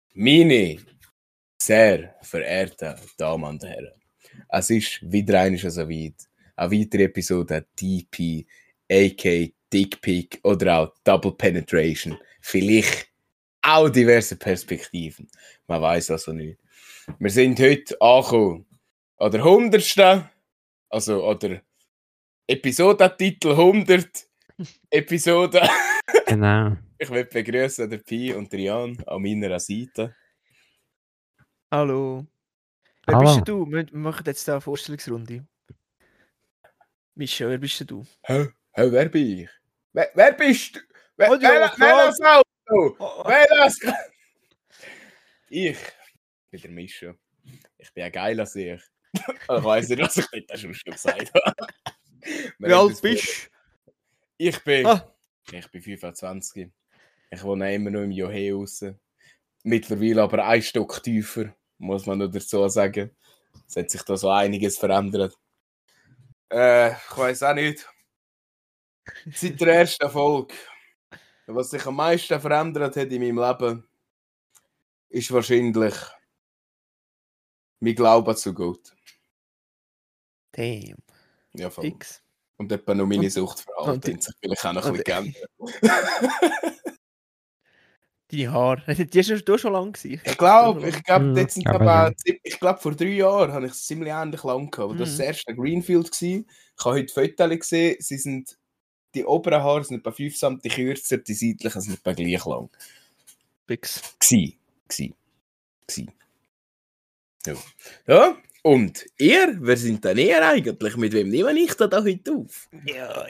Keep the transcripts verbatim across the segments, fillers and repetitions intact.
Meine sehr verehrten Damen und Herren, es ist wieder einmal so weit. Eine weitere Episode D P, aka Dick Pic oder auch Double Penetration. Vielleicht auch diverse Perspektiven. Man weiß also nicht. Wir sind heute angekommen an der hundertsten. Also, oder Episodentitel hundert. Episode. Genau. Ich möchte begrüßen den Pi und den Jan an meiner Seite. Hallo. Wer Hallo. bist denn du? Wir wir machen jetzt da eine Vorstellungsrunde. Mischa, wer bist denn du? Hä? Hä, wer bin ich? Wer, wer bist du? Wer, Oh, ja, wer, klar. wer das Auto? Oh, Wer das? Ich bin der Mischa. Ich bin ein geiler Sieg. Ich weiss nicht, was ich nicht schon gesagt habe. Wie alt bist du? Ich bin... Ah. Ich bin fünfundzwanzig. Ich wohne immer noch im Johe raus. Mittlerweile aber ein Stock tiefer, muss man nur dazu sagen. Es hat sich da so einiges verändert. Äh, ich weiss auch nicht. Seit der ersten Folge. Was sich am meisten verändert hat in meinem Leben, ist wahrscheinlich mein Glaube zu Gott. Damn. Ja, voll. Fix. Und etwa noch meine Und- Suchtverhalten und- hat sich vielleicht auch noch ein und- bisschen geändert. Deine Haare. Die hast du schon lange gewesen. Ich glaube, ich glaube, Mhm, jetzt sind aber aber, ja. ich glaube, vor drei Jahren habe ich es ziemlich ähnlich lang gehabt. Das war das Mhm. erste Greenfield gewesen. Ich habe heute Fotos gesehen. Sie sind, die oberen Haare sind etwa fünf Zentimeter kürzer, die seitlichen sind etwa gleich lang. Fix. Gsi. Gsi. Gsi. Ja. Ja. Und ihr? Wer sind denn ihr eigentlich? Mit wem nehme ich da heute auf? Ja.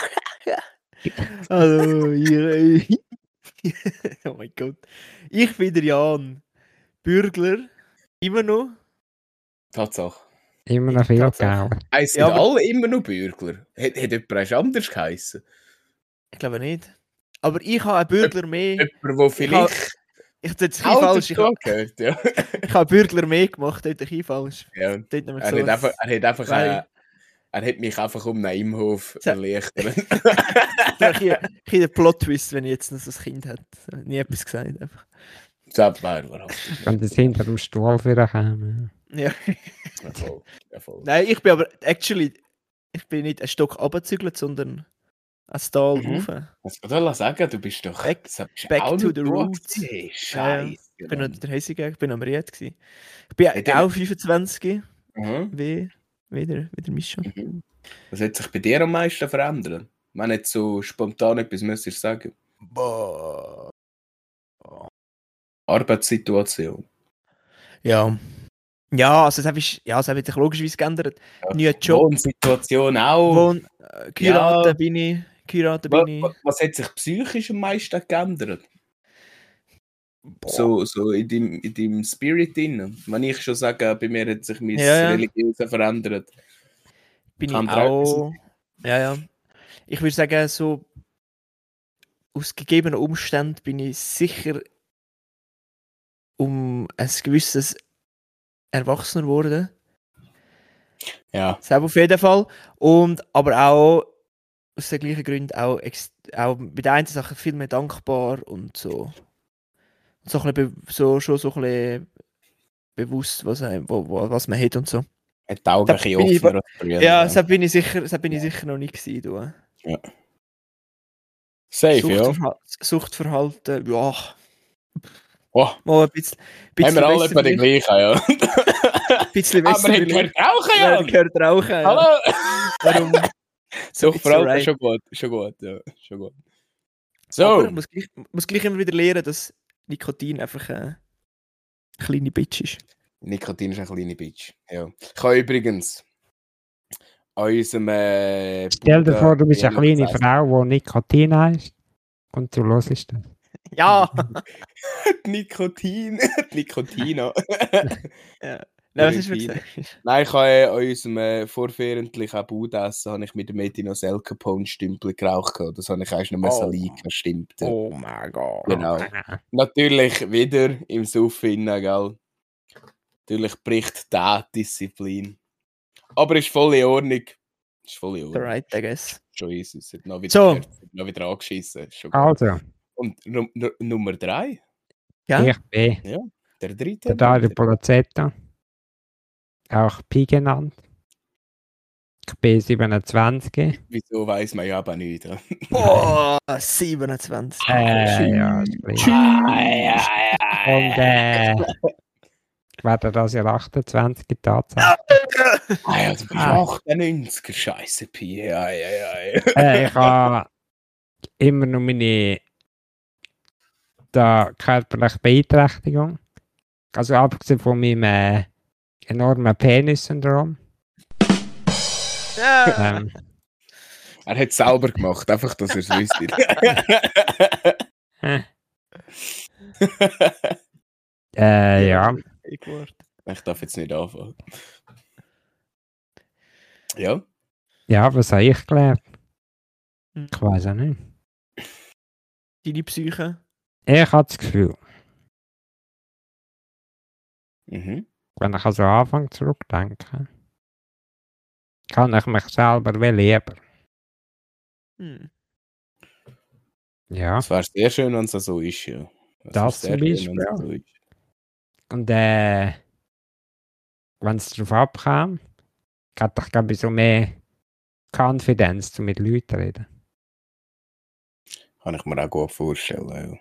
Hallo, ihr. Oh mein Gott. Ich bin der Jan. Bürgler. Immer noch. Tatsache. Immer noch viel Tatsache. Geld. Es sind Ja, aber- alle immer noch Bürgler. Hat, hat jemand erst anders geheissen? Ich glaube nicht. Aber ich habe einen Bürgler mehr. Jemand, der vielleicht Ich habe jetzt ein auch falsch. Ich habe, dazugehört, ja. ich habe einen Bürgler mehr gemacht. Dort ein falsch. ja. Dort nämlich Er so hat einfach, er hat einfach Weil- äh, er hat mich einfach um einen Imhof So. erleichtert. ein bisschen ein Plot-Twist, wenn ich jetzt noch so ein Kind hätte. Nie etwas gesagt. Einfach. Das wäre überhaupt Wenn das hinter dem Stuhl wieder kommen. Ja. ja, voll, ja, voll. Nein, ich bin aber, actually, ich bin nicht einen Stock runtergezügelt, sondern ein Stall Mhm. rauf. Was soll ich sagen? Du bist doch... Back- das bist back auch to noch the du roots. gewesen. Ja, ja. Scheiße. Ich bin noch Mann. der Heisige, ich bin am Ried gewesen. Ich bin Ja, dann- auch fünfundzwanzig, Mhm. wie, wie der, wie der Mischa. Mhm. Was hat sich bei dir am meisten verändert? Wenn nicht so spontan etwas müsstest sagen. Boah. Arbeitssituation. Ja. Ja, also es hat, sich- ja, es hat sich logischerweise geändert. Neuer Job. Wohnsituation auch. Wohn, äh, Kuraten Ja. bin ich. Kuraten Wa- bin ich. wa- Was hat sich psychisch am meisten geändert? So, so in deinem, in deinem Spirit drin. Wenn ich schon sage, bei mir hat sich mein Ja, ja. Religiöse verändert. bin Kann ich dir auch. Ja, ja. Ich würde sagen, so aus gegebenen Umständen bin ich sicher um ein gewisses Erwachsener geworden. Ja. Das auf jeden Fall. Und aber auch aus den gleichen Gründen auch, ex- auch bei der einen Sache viel mehr dankbar und so. So, ein bisschen be- so schon so ein bisschen bewusst, was, einem- wo, wo, was man hat und so. Hat die Augen Da ein bisschen bin ich- offener als früher. Ja, das bin ich sicher, das bin ich sicher noch nicht gewesen. Du. Safe, ja. Suchtverhal- Suchtverhalten, ja, Oh, mal ein bisschen, haben bisschen wir alle besser etwa die vielleicht. gleichen, ja. Ein bisschen Aber besser hat vielleicht. gehört rauchen, Ja, ja. gehört rauchen. Ja. Hallo. Darum, So, it's Verhalten alright. schon gut, schon gut, ja. Schon gut. Aber So, ich muss gleich, muss gleich immer wieder lernen, dass Nikotin einfach eine kleine Bitch ist. Nikotin ist eine kleine Bitch. Ja. Ich habe übrigens an unserem äh, Stell dir Bruder- vor, du bist eine Ja, kleine das heisst- Frau, die Nikotin heißt. Und du hörst das. Ja! Nikotin. Nikotina. ja. Nein, was ist mir Nikotin. gesagt? Nein, ich habe äh, an unserem äh, vorfährendlichen Budessen habe ich mit dem Medinos El Capone Stümpel geraucht. gehabt. Das habe ich erst noch Oh. oh. liegen, stimmt. Ja. Oh mein Gott. Genau. Natürlich wieder im Suff innen, gell. Natürlich bricht die Disziplin. Aber ist voll in Ordnung. Ist voll in Ordnung. Alright, I guess. Schon ist es. Hat noch wieder, So. gehört, hat noch wieder angeschissen. Ist schon gut. Also, Und Num- Num- Nummer drei? Ja? Ich bin Ja, der dritte. der Dario Polazzetto, auch Pi genannt. Ich bin siebenundzwanzig. Wieso weiß man ja aber nicht. Ja. Boah, siebenundzwanzig. Äh, ja, ist klein. Und äh, ich werde das Jahr achtundzwanzig Tatsache. Ah ja, du bist Ah. achtundneunziger, scheiße Pi. Ja, ja, ja. Äh, ich habe immer noch meine da körperliche Beeinträchtigung. Also abgesehen von meinem äh, enormen Penis-Syndrom. Ja. Ähm, Er hat es sauber gemacht, einfach, dass er es wüsste. äh, äh, ja. Ich darf jetzt nicht anfangen. Ja, Ja, was habe ich gelernt? Hm. Ich weiß auch nicht. Deine Psyche. Ich habe das Gefühl, mhm. wenn ich also anfange zurückdenken, kann ich mich selber wel lieber. Hm. Ja, Es wäre sehr schön, wenn es so ist, ja. Es Das wäre zum sehr schön, Beispiel, wenn es so ist. und äh, wenn es darauf abkam, hatte ich glaube ich so mehr Confidence, um mit Leuten zu reden. Kann ich mir auch gut vorstellen, ja.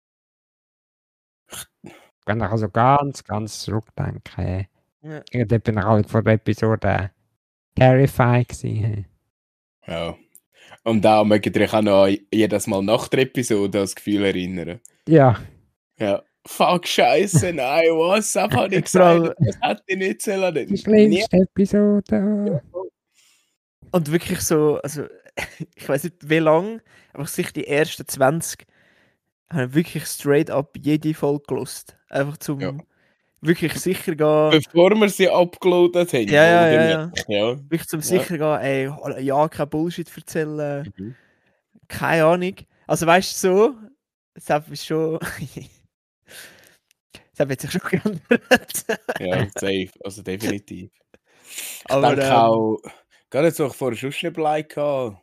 Wenn ich also ganz, ganz zurückdenke, äh, Ja. irgendwann bin ich halt vor der Episode terrified gewesen. Ja. Und da möchte ich euch auch noch jedes Mal nach der Episode an das Gefühl erinnern. Ja, Ja. Fuck, Scheiße, nein, was? Das habe ich Vor allem- gesagt, das hätte ich nicht sollen. die schlimmste Episode. Ja. Und wirklich so, also ich weiß nicht wie lang, aber sich die ersten zwanzig haben wirklich straight up jede Folge gelost. Einfach zum Ja. wirklich sicher gehen. Bevor wir sie abgeladen haben. Ja, ja, ja, wohlgemerkt, ja. Wirklich zum Ja. sicher gehen, ey, ja, kein Bullshit erzählen. Mhm. Keine Ahnung. Also weißt du so, das ist schon. Das hat sich schon geändert. Ja, safe, also definitiv. Ich Aber, denke ähm, auch, gar nicht so, ich vorher schon schon überlegt gehabt,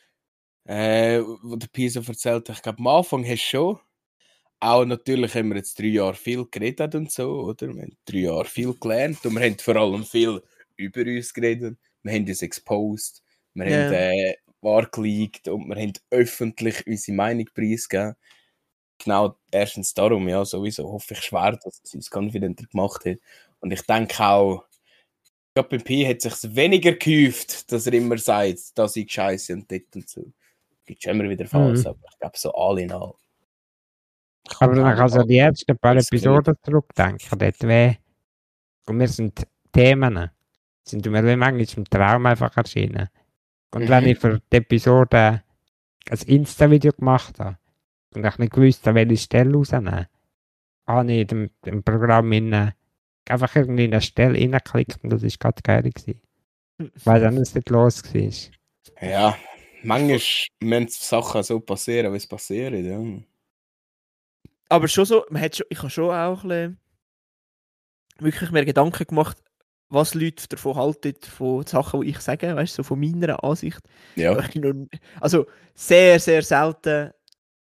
äh, wo der Pisa erzählt hat, ich glaube, am Anfang hast du schon, auch natürlich haben wir jetzt drei Jahre viel geredet und so, oder? Wir haben drei Jahre viel gelernt und wir haben vor allem viel über uns geredet, wir haben uns exposed, wir Ja. haben äh, wahrgelegt und wir haben öffentlich unsere Meinung preisgegeben. Genau, erstens darum, ja, sowieso hoffe ich schwer, dass es uns confidenter gemacht hat. Und ich denke auch, ich glaube, beim Pi hat es sich weniger gehäuft, dass er immer sagt, das ist scheiße und dort und so. Gibt schon immer wieder Falls, Mhm. aber ich glaube, so alle in all. Aber wenn ich also die ersten paar Das geht. Episoden zurückdenke, dort weh, und wir sind Themen, sind mir wie manchmal im Traum einfach erschienen. Und Mhm. wenn ich für die Episode ein Insta-Video gemacht habe und ich nicht gewusst habe, welche Stelle rausnehmen, habe ich im, im Programm in, äh, einfach irgendwie in eine Stelle reingeklickt und das war gerade geil gewesen. Weil dann es nicht los war. Ja, manchmal müssen Sachen so passieren, wie es passieren, ja. aber schon so, man hat schon, ich habe schon auch ein bisschen wirklich mehr Gedanken gemacht, was Leute davon halten, von Sachen, die ich sage, weißt du, so von meiner Ansicht. Ja, Ich noch- Also sehr, sehr selten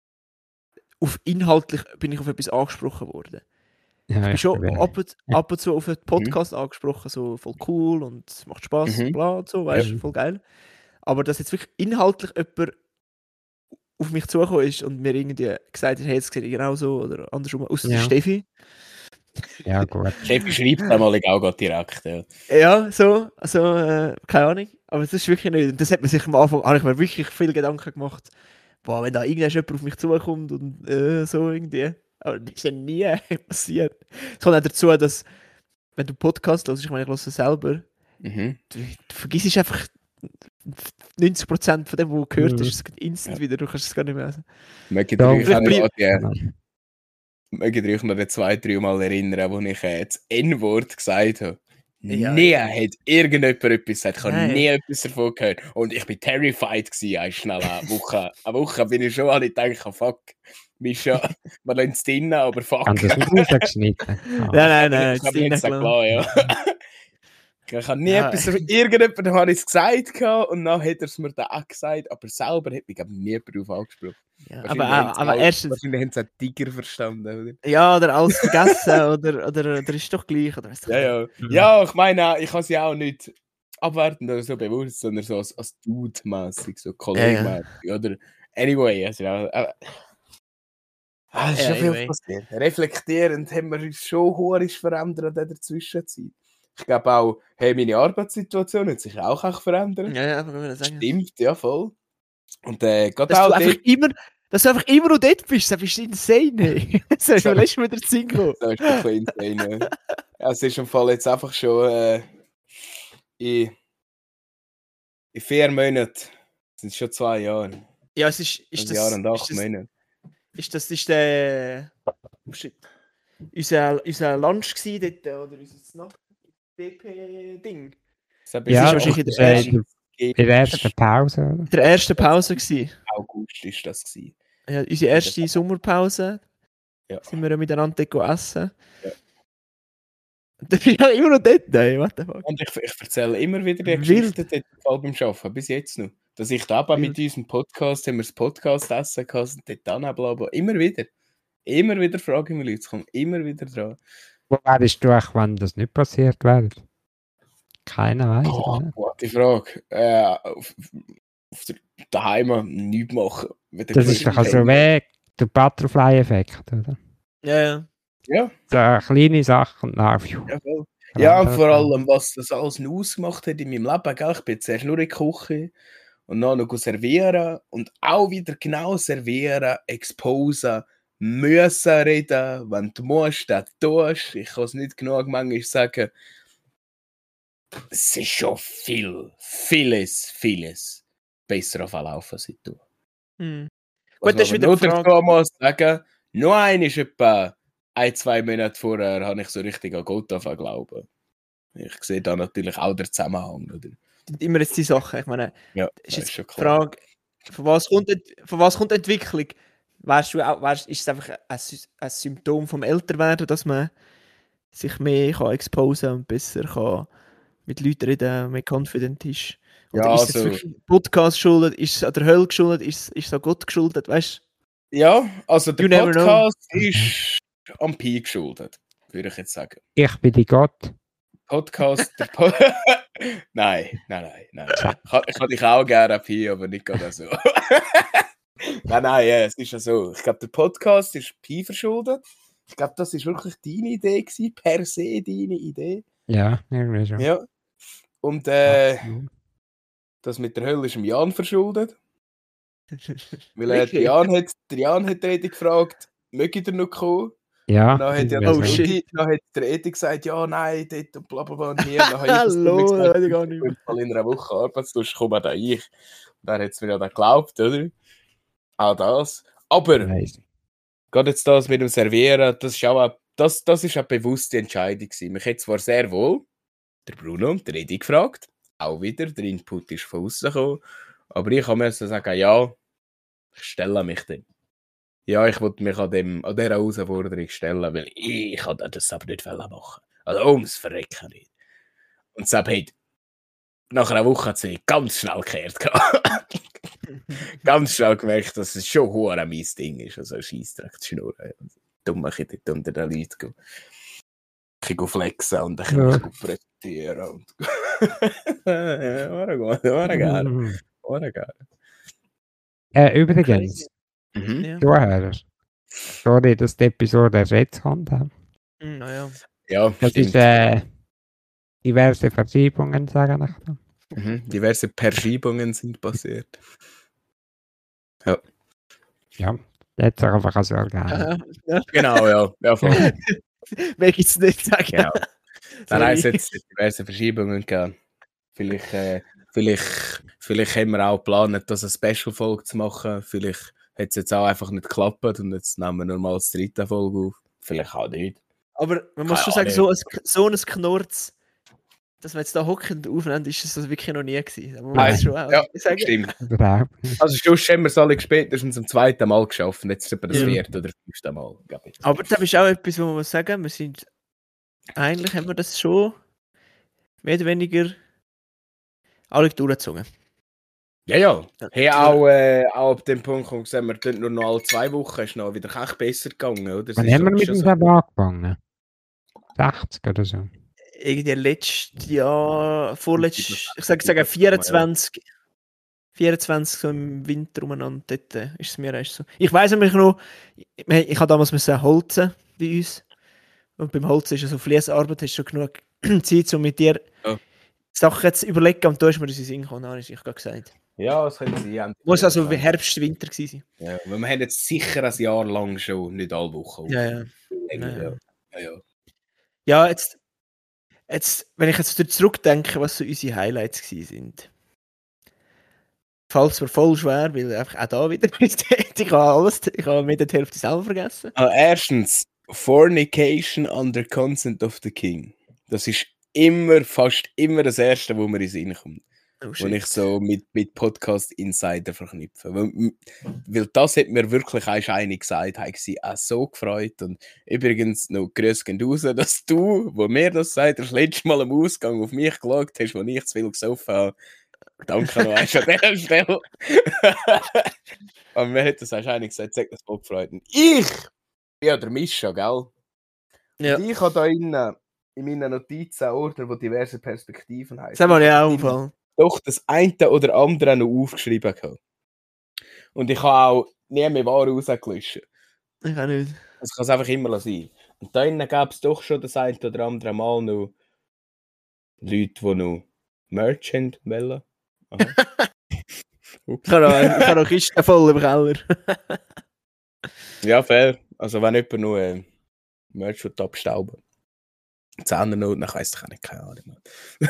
auf inhaltlich bin ich auf etwas angesprochen worden. Ja, Ich bin schon bin- ab und, ab und zu auf einen Podcast angesprochen, so voll cool und es macht Spaß, Mhm. bla und so, weißt du, Ja. voll geil. Aber dass jetzt wirklich inhaltlich jemand auf mich zugekommen ist und mir irgendwie gesagt hat, hey, jetzt sehe ich genau so oder andersrum, außer der Ja. Steffi. Ja, gut. Chef schreibt einmal auch gerade direkt, ja. Ja, so, also, äh, keine Ahnung. Aber das ist wirklich nicht. Das hat man sich am Anfang, habe ich mir wirklich viel Gedanken gemacht. Boah, wenn da irgendwann jemand auf mich zukommt und äh, so irgendwie. Aber das ist ja nie passiert. Es kommt auch dazu, dass, wenn du Podcast hörst, ich meine, ich höre es selber, Mhm. du, du vergisst einfach neunzig Prozent von dem, was du gehört Mhm. hast, es geht instant Ja. wieder, du kannst es gar nicht mehr lesen. Mögt ihr Ja, euch auch vielleicht noch bleib- an die- mögt ihr euch noch zwei, drei Mal erinnern, wo ich äh, das N-Wort gesagt habe? Ja, nie ja. hat irgendjemand etwas gesagt. Ich habe Nein. nie etwas davon gehört. Und ich bin terrified gewesen, eine schnell eine Woche. Eine Woche bin ich schon alle gedacht, fuck, Mischa, wir lassen es drinnen, aber fuck. Haben das nicht rausgeschnitten? Ah. Nein, nein, nein, ich jetzt habe jetzt reingelassen. klar, ja. Ich habe nie Ja. etwas, irgendjemandem habe ich es gesagt gehabt, und dann hat er es mir dann auch gesagt, aber selber hat mich glaub, nie darauf angesprochen. Ja, Wahrscheinlich aber, haben auch, sie aber auch- erstens, Wahrscheinlich haben sie einen Tiger verstanden, oder? ja, oder alles vergessen, oder, oder, oder ist doch gleich, oder weiss doch Ja, nicht. ja. Mhm. Ja, ich meine, ich habe sie auch nicht abwertend oder so bewusst, sondern so als, als Dude-mässig, so Kollegen-mässig, oder? Anyway, also ja. Äh, ah, es ist Ja, schon viel anyway. passiert. Reflektierend haben wir uns schon horisch verändert in der Zwischenzeit. Ich glaube auch, hey, meine Arbeitssituation hat sich auch echt verändert. Ja, ja, aber ich sagen. Stimmt, ja, voll. Und äh, gerade Dass auch du einfach dort, immer, dass du einfach immer noch dort bist, das bist insane. Das ist So. mir letztes Mal wieder zu Sinn gekommen. das ist ein bisschen insane. Ja, es ist im Fall jetzt einfach schon äh, in, in vier Monaten, sind es schon zwei Jahre. Ja, es ist, ist Ein das, Jahr und acht ist das, Monate. ist das, ist der, oh shit, unser, unser Lunch gsi dort, oder unser Snack-B P-Ding. Das Ja, ist wahrscheinlich in der äh, ersten- In der ersten Pause, oder? Der erste Pause gsi. August ist das gewesen. Ja, unsere erste Sommerpause. Ja. Sind wir ja miteinander dort essen. Ja. Und dann bin ich auch immer noch dort, ey, what the fuck. Und ich, ich erzähle immer wieder die Wild. Geschichte dort im Fall beim Arbeiten, bis jetzt noch. Dass ich da eben mit Wild. unserem Podcast, haben wir das Podcast essen gehabt, und dort dann bla bla. Immer wieder. Immer wieder frage ich mich Leute, es kommt immer wieder dran. Wo wärst du auch, wenn das nicht passiert wäre? Keiner weiß. Oh, oder? gute Frage. Äh, auf, auf der daheim nichts machen. Wieder Das ist doch also wie der Butterfly-Effekt, oder? Ja, ja. Ja, So eine kleine Sache und dann... pfiuh, ja, voll. der Ja, und andere vor Tag. allem, was das alles noch ausgemacht hat in meinem Leben. Gell? Ich bin jetzt zuerst nur in die Küche und dann noch servieren und auch wieder genau servieren, exposen, müssen reden, wenn du musst, dann tust. Ich kann es nicht genug manchmal sagen. Es ist schon viel, vieles, vieles besser verlaufen seit du. Hm. Was Gut, das ist man wieder nur die Frage. dazu muss sagen, nur einmal etwa ein, zwei Monate vorher habe ich so richtig an Gott angefangen zu glauben. Ich sehe da natürlich auch den Zusammenhang. Oder? Immer jetzt die Sachen. Ich meine, Ja, ist das jetzt ist schon die klar. Frage, von was kommt, Ent- von was kommt Entwicklung? Wärst du auch, wärst, ist es einfach ein, Sy- ein Symptom vom Älterwerden, dass man sich mehr kann exposen und besser kann mit Leuten reden, mehr confident ist? Oder Ja, ist es also- wirklich Podcast geschuldet? Ist es an der Hölle geschuldet? Ist es, ist es an Gott geschuldet? Weißt Ja, also der You never know. Podcast ist am Pi geschuldet, würde ich jetzt sagen. Ich bin die Gott. Podcast, der po Nein, nein, nein, nein. Ich ha- ich hätte dich auch gerne am Pi, aber nicht gerade so. Nein, nein, ja, es ist ja so. Ich glaube, der Podcast ist Pi verschuldet. Ich glaube, das ist wirklich deine Idee gewesen, per se deine Idee. Ja, irgendwie schon. Ja. Und äh, Absolut. das mit der Hölle ist dem Jan verschuldet. Weil äh, Wirklich? der Jan hat, der Jan hat den Edi gefragt, möge ihr noch kommen? Ja, Und dann hat, ja irgendwie Oh, der so. shit. Edi, dann hat der Edi gesagt, ja, nein, dort und bla bla bla und hier. Und dann habe ich das Hallo, gesagt, das weiß ich gar nicht mehr. mal in einer Woche Arbeitslust komme dann ich. Und dann hat es mir ja dann geglaubt, oder? Auch das. Aber, Weiss. gerade jetzt das mit dem Servieren, das ist auch eine, das, das ist eine bewusste Entscheidung gewesen. Mich hat zwar sehr wohl der Bruno und der Edi gefragt, auch wieder, der Input ist von außen gekommen, aber ich musste sagen, ja, ich stelle mich dem. Ja, ich wollte mich an, dem, an dieser Herausforderung stellen, weil ich kann das aber nicht machen. Also ums Verrecken nicht. Und Sepp hat nach einer Woche hat sie ganz schnell gekehrt. Ganz schnell gemerkt, dass es schon hure mein Ding ist. Also Scheissdreck zu schnurren. Dumm ich dort unter den Leuten go. Ich gehe flexen und dann kann Ja. ich mich präsentieren. Und ja, war gut, war gerne. Mhm. War gerne. Äh, übrigens, Mhm. Ja. Zuhörer, sorry, dass die Episode erst jetzt kommt. hä? Hm, naja. Ja, Das stimmt. ist äh, diverse Verschiebungen, sagen ich da. Mhm. Diverse Verschiebungen sind passiert. Ja, jetzt auch einfach so gerne. Ja. Genau, ja. Ja, voll. Mehr gibt es nicht sagen. Genau. Dann Sorry. heisst jetzt diverse Verschiebungen gegeben. Vielleicht, äh, vielleicht, vielleicht haben wir auch geplant, das eine Special-Folge zu machen. Vielleicht hat es jetzt auch einfach nicht geklappt und jetzt nehmen wir normal das dritte Folge auf. Vielleicht auch nicht. Aber man muss Keine schon sagen, Ahnung. so ein, so ein Knurz, dass wir jetzt da hocken und aufnehmen, ist es das wirklich noch nie gewesen. Da muss man Nein. das schon auch Ja, sagen. stimmt. Überhaupt nicht. Also sonst haben wir es alle spätestens zum zweiten Mal geschafft. Und jetzt ist etwa das Ja. vierte oder fünfte Mal. glaub ich. Aber das ist auch etwas, wo man muss sagen, wir sind, eigentlich haben wir das schon, mehr oder weniger alle durchgezogen. Ja, ja. Ja. Hey, auch, äh, auch ab dem Punkt, wo gesagt, wir tun nur noch alle zwei Wochen, ist noch wieder echt besser gegangen, oder? Das Wann ist haben wir schon- mit schon dem so. Tab angefangen? sechzig oder so. Irgendwie letztes Jahr, vorletztes, ich sage sag, siebenundzwanzig, vierundzwanzig, vierundzwanzig so im Winter umeinander, dort äh, ist es mir erst so. Ich weiss nämlich noch, ich, ich habe damals müssen holzen bei uns. Und beim Holzen ist ja so Fließarbeit, hast du schon genug Zeit, um mit dir Ja. Sachen zu überlegen. Und da ist mir das in den Sinn gekommen, habe ich gerade gesagt. Ja, das könnte sein. Muss also Herbst, Winter gewesen sein. Ja, weil wir haben jetzt sicher ein Jahr lang schon, nicht alle Wochen. Ja, ja. Länger, Ja, ja. ja. Ja, ja. Ja, jetzt, jetzt, wenn ich jetzt wieder zurückdenke, was so unsere Highlights gewesen sind. Fällt es mir voll schwer, weil einfach auch da wieder ich habe alles, ich habe mir die Hälfte selber vergessen. Ah, erstens, Fornication under consent of the king. Das ist immer, fast immer das Erste, wo mir in den Sinn kommt. Oh, Wo shit. ich so mit, mit Podcast Insider verknüpfe. Weil, weil das hat mir wirklich erst eine gesagt, habe ich sie auch so gefreut. Und übrigens noch Grüße gehen raus, dass du, wo mir das sagt, das letzte Mal am Ausgang auf mich geschaut hast, wo ich zu viel gesoffen habe. Danke noch einmal an dieser Stelle. Aber mir hat das erst eine gesagt, sag das voll gefreut. Und ich bin ja der Mischa, gell? Ja. Und ich habe da innen in meinen Notizen einen Ordner, wo diverse Perspektiven heißt. Das haben wir ja auch im Fall. Doch das eine oder andere noch aufgeschrieben gehabt. Und ich habe auch nie mehr Ware rausgelöscht. Ich auch nicht. Das kann es einfach immer sein. Und da innen gab es doch schon das eine oder andere Mal noch Leute, die noch Merch haben wollen. Aha. Ich habe noch, ich habe noch Kisten voll im Keller. Ja, fair. Also wenn jemand noch äh, Merch abstauben Zehnernoten, dann heisst es auch nicht, keine Ahnung.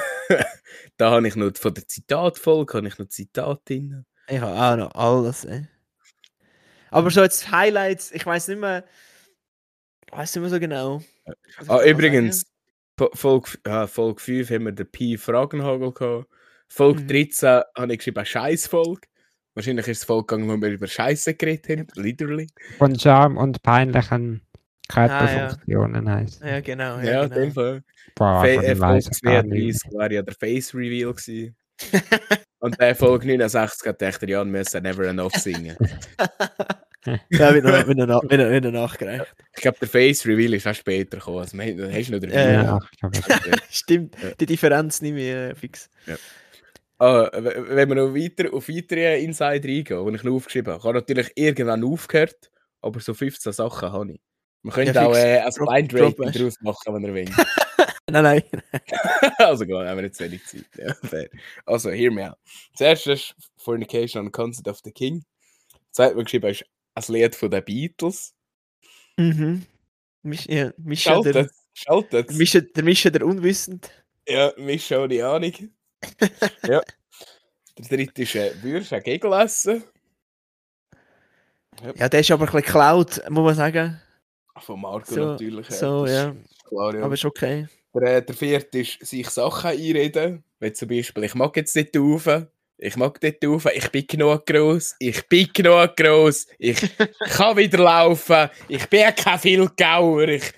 Da habe ich noch von der Zitatfolge habe ich noch Zitate drin. Ich habe auch noch alles, ey. Aber so jetzt Highlights, ich weiß nicht mehr. Ich weiß nicht mehr so genau. Was Ah, ich da übrigens, sagen? Po- Folge, ja, Folge fünf haben wir den Pi Fragenhagel gehabt. Folge Mhm. dreizehn habe ich geschrieben, Scheißfolge. Wahrscheinlich ist es Folge gegangen, wo wir über Scheiße geredet haben. Literally. Von Charme und peinlichen Körperfunktionen heisst. Ja, genau. Ja, Ja, in dem genau. Fall. Boah, Fe von äh, dem Folge weiss ich gar nicht. zweiunddreißig war ja der Face Reveal gewesen. Und der Folge neunundsechzig hat der Jan müssen Never Enough singen. Ja, wieder, wieder, nach, wieder, wieder nachgereicht. Ich glaube, der Face Reveal ist auch später gekommen. Also, man, hast du noch den Ja, Video? Ja, ich glaube, es- Stimmt, Ja. die Differenz nicht mehr äh, fix. Ah, w- wenn wir noch weiter auf weitere Insider eingehen, die ich noch aufgeschrieben habe, ich habe natürlich irgendwann aufgehört, aber so fünfzehn Sachen habe ich. Man könnte Ja, auch fix. äh, ein Drop- Blind Drop Rating Bash. daraus machen, wenn ihr wollt. Nein, nein. Also gut, haben wir jetzt wenig Zeit. Ja, fair. Also, hear me out. Zuerst ist Fornication on Concept of the King. Zweit mal geschrieben ist ein Lied von den Beatles. Mhm. Mich, ja, Mischa, der, Schaltet, schaltet. der, Mischa, der Mischa, der Unwissend. Ja, mich schon ohne Ahnung. Ja. Der dritte ist äh, «Würdest du Gegel essen?» Ja, der ist aber ein bisschen geklaut, muss man sagen. Von Marco So, natürlich. so, das ist ja. Klar, ja. Aber ist okay. Der, der vierte ist sich Sachen einreden. Wie zum Beispiel, ich mag jetzt nicht rauf. Ich mag nicht rauf. Ich bin genug gross. Ich bin genug gross. Ich kann wieder laufen. Ich bin kein Vielgauer. Ich...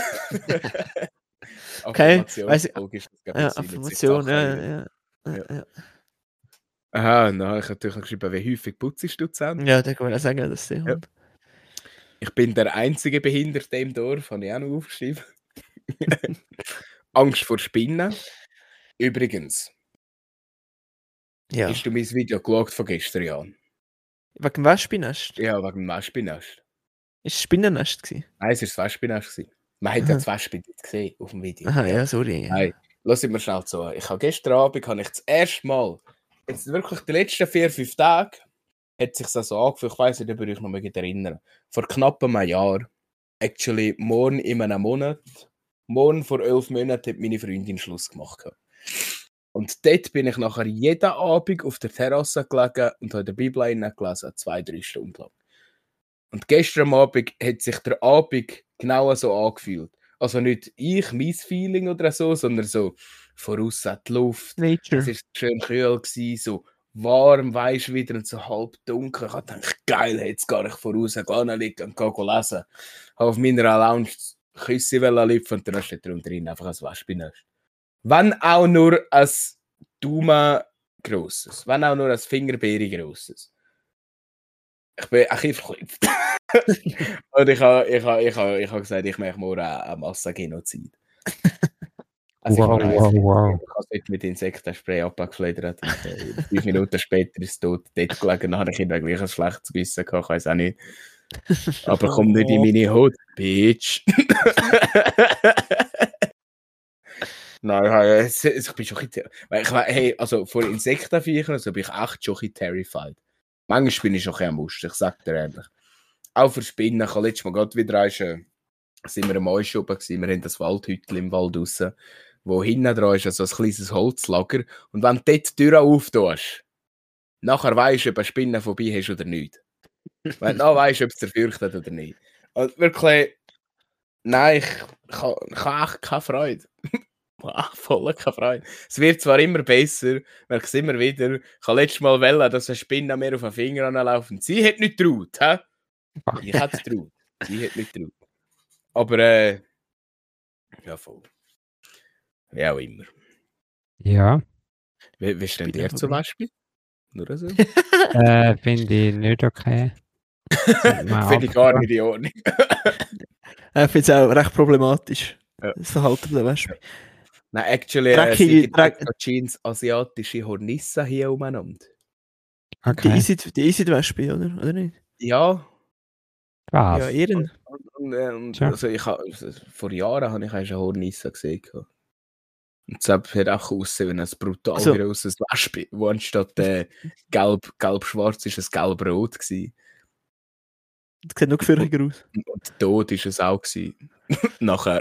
Okay, weiss ich- Affirmationsfolge ist das, glaub Ja, ich, mit sich Affirmation, Sachen ja, einreden. ja, ja, Ja. ja. Aha, dann habe ich natürlich noch geschrieben, wie häufig putzt du zusammen? Ja, da kann man ja sagen, dass der Ja. Hund. Ich bin der einzige Behinderte im Dorf, habe ich auch noch aufgeschrieben. Angst vor Spinnen. Übrigens, Ja. hast du mein Video geschaut von gestern, Jan? Wegen dem Wespennest? Ja, wegen dem Wespennest. Ist es Spinnennest gewesen? Nein, es war das Wespennest gewesen. Man hat ja Aha. das Wespen nicht gesehen auf dem Video. Aha, ja, sorry. Ja. Nein, lass mir schnell zu. Ich habe gestern Abend habe ich das erste Mal, jetzt wirklich die letzten vier, fünf Tage, hat sich das so angefühlt, ich weiss nicht, ob ihr euch noch mal erinnern. Vor knapp einem Jahr, actually morgen in einem Monat, morgen vor elf Monaten hat meine Freundin Schluss gemacht. Und dort bin ich nachher jeden Abend auf der Terrasse gelegen und habe die Bibel gelesen, zwei, drei Stunden lang. Und gestern Abend hat sich der Abend genau so angefühlt. Also nicht ich, mein Feeling oder so, sondern so voraus die Luft. Nature. Es war schön kühl, gewesen, so warm, weisst wieder und so halb dunkel. Ich habe gedacht, geil, jetzt gehe ich voraus, gehe liegen und gehe lesen. Ich habe auf meiner Lounge Küsse lüpfen und dann steht drunter drin einfach ein Wespennest. Wenn auch nur ein Daumen grosses. Wenn auch nur ein Fingerbeere grosses. Ich bin ein bisschen verklüpft. Und ich habe ich ha, ich ha, ich ha gesagt, ich mache morgen einen Massengenozid. Also Wow, ich habe wow, wow. ich habe es mit Insektenspray abgeschleudert und äh, fünf Minuten später ist es tot dort gelegen. Dann habe ich immer gleich ein schlechtes Gewissen gehabt, ich weiß auch nicht. Aber komm nicht in meine Haut, Bitch. Nein, ja, es- es- ich bin schon ein bisschen... weil ich, we- hey, also vor Insektenviechern also bin ich echt schon ein bisschen terrified. Manchmal bin ich schon ein bisschen am Muster, ich sag dir ehrlich. Auch für Spinnen, ich habe letztes Mal gerade wieder eins, äh, sind wir am Eis oben gewesen, wir haben das Waldhütchen im Wald draussen, wo hinten dran ist so ein kleines Holzlager und wenn du dort die Tür auftust, nachher weisst du, ob eine Spinne vorbei hast oder nicht. Wenn du noch weisst, ob es dir fürchtet oder nicht. Und wirklich, nein, ich, ich, habe, ich habe echt keine Freude. Ach, voll keine Freude. Es wird zwar immer besser, merke es immer wieder. Ich habe letztes Mal wollen, dass eine Spinne mir auf den Finger anlaufen. Sie hat nicht getraut, hä? Ich hätte getraut. Sie hat nicht getraut. Aber, äh, ja, voll. Wie auch immer. Ja, Wie, wie steht ihr zum Beispiel? Nur so? äh, finde ich nicht okay. Finde ich gar nicht in Ordnung. Ich finde es auch recht problematisch. Ja. Das Verhalten der Wespe. Nein, actually, äh, Dreckige- sie gibt dreck- extra Jeans asiatische Hornissen hier umeinander. Die Okay. Easy- die Easy-Wespe, oder? Oder nicht? Ja, Was? Ja, ihren. und, und, äh, und Ja. also ich ha, also vor Jahren habe ich eigentlich eine Hornisse gesehen. gehabt. Und das hat auch ausgesehen wie ein brutal Also- grosses Wespe, wo anstatt äh, gelb, gelb-schwarz ist es gelb-rot gewesen. Das sieht noch gefährlicher aus. Und tot ist es auch gewesen. Nachher.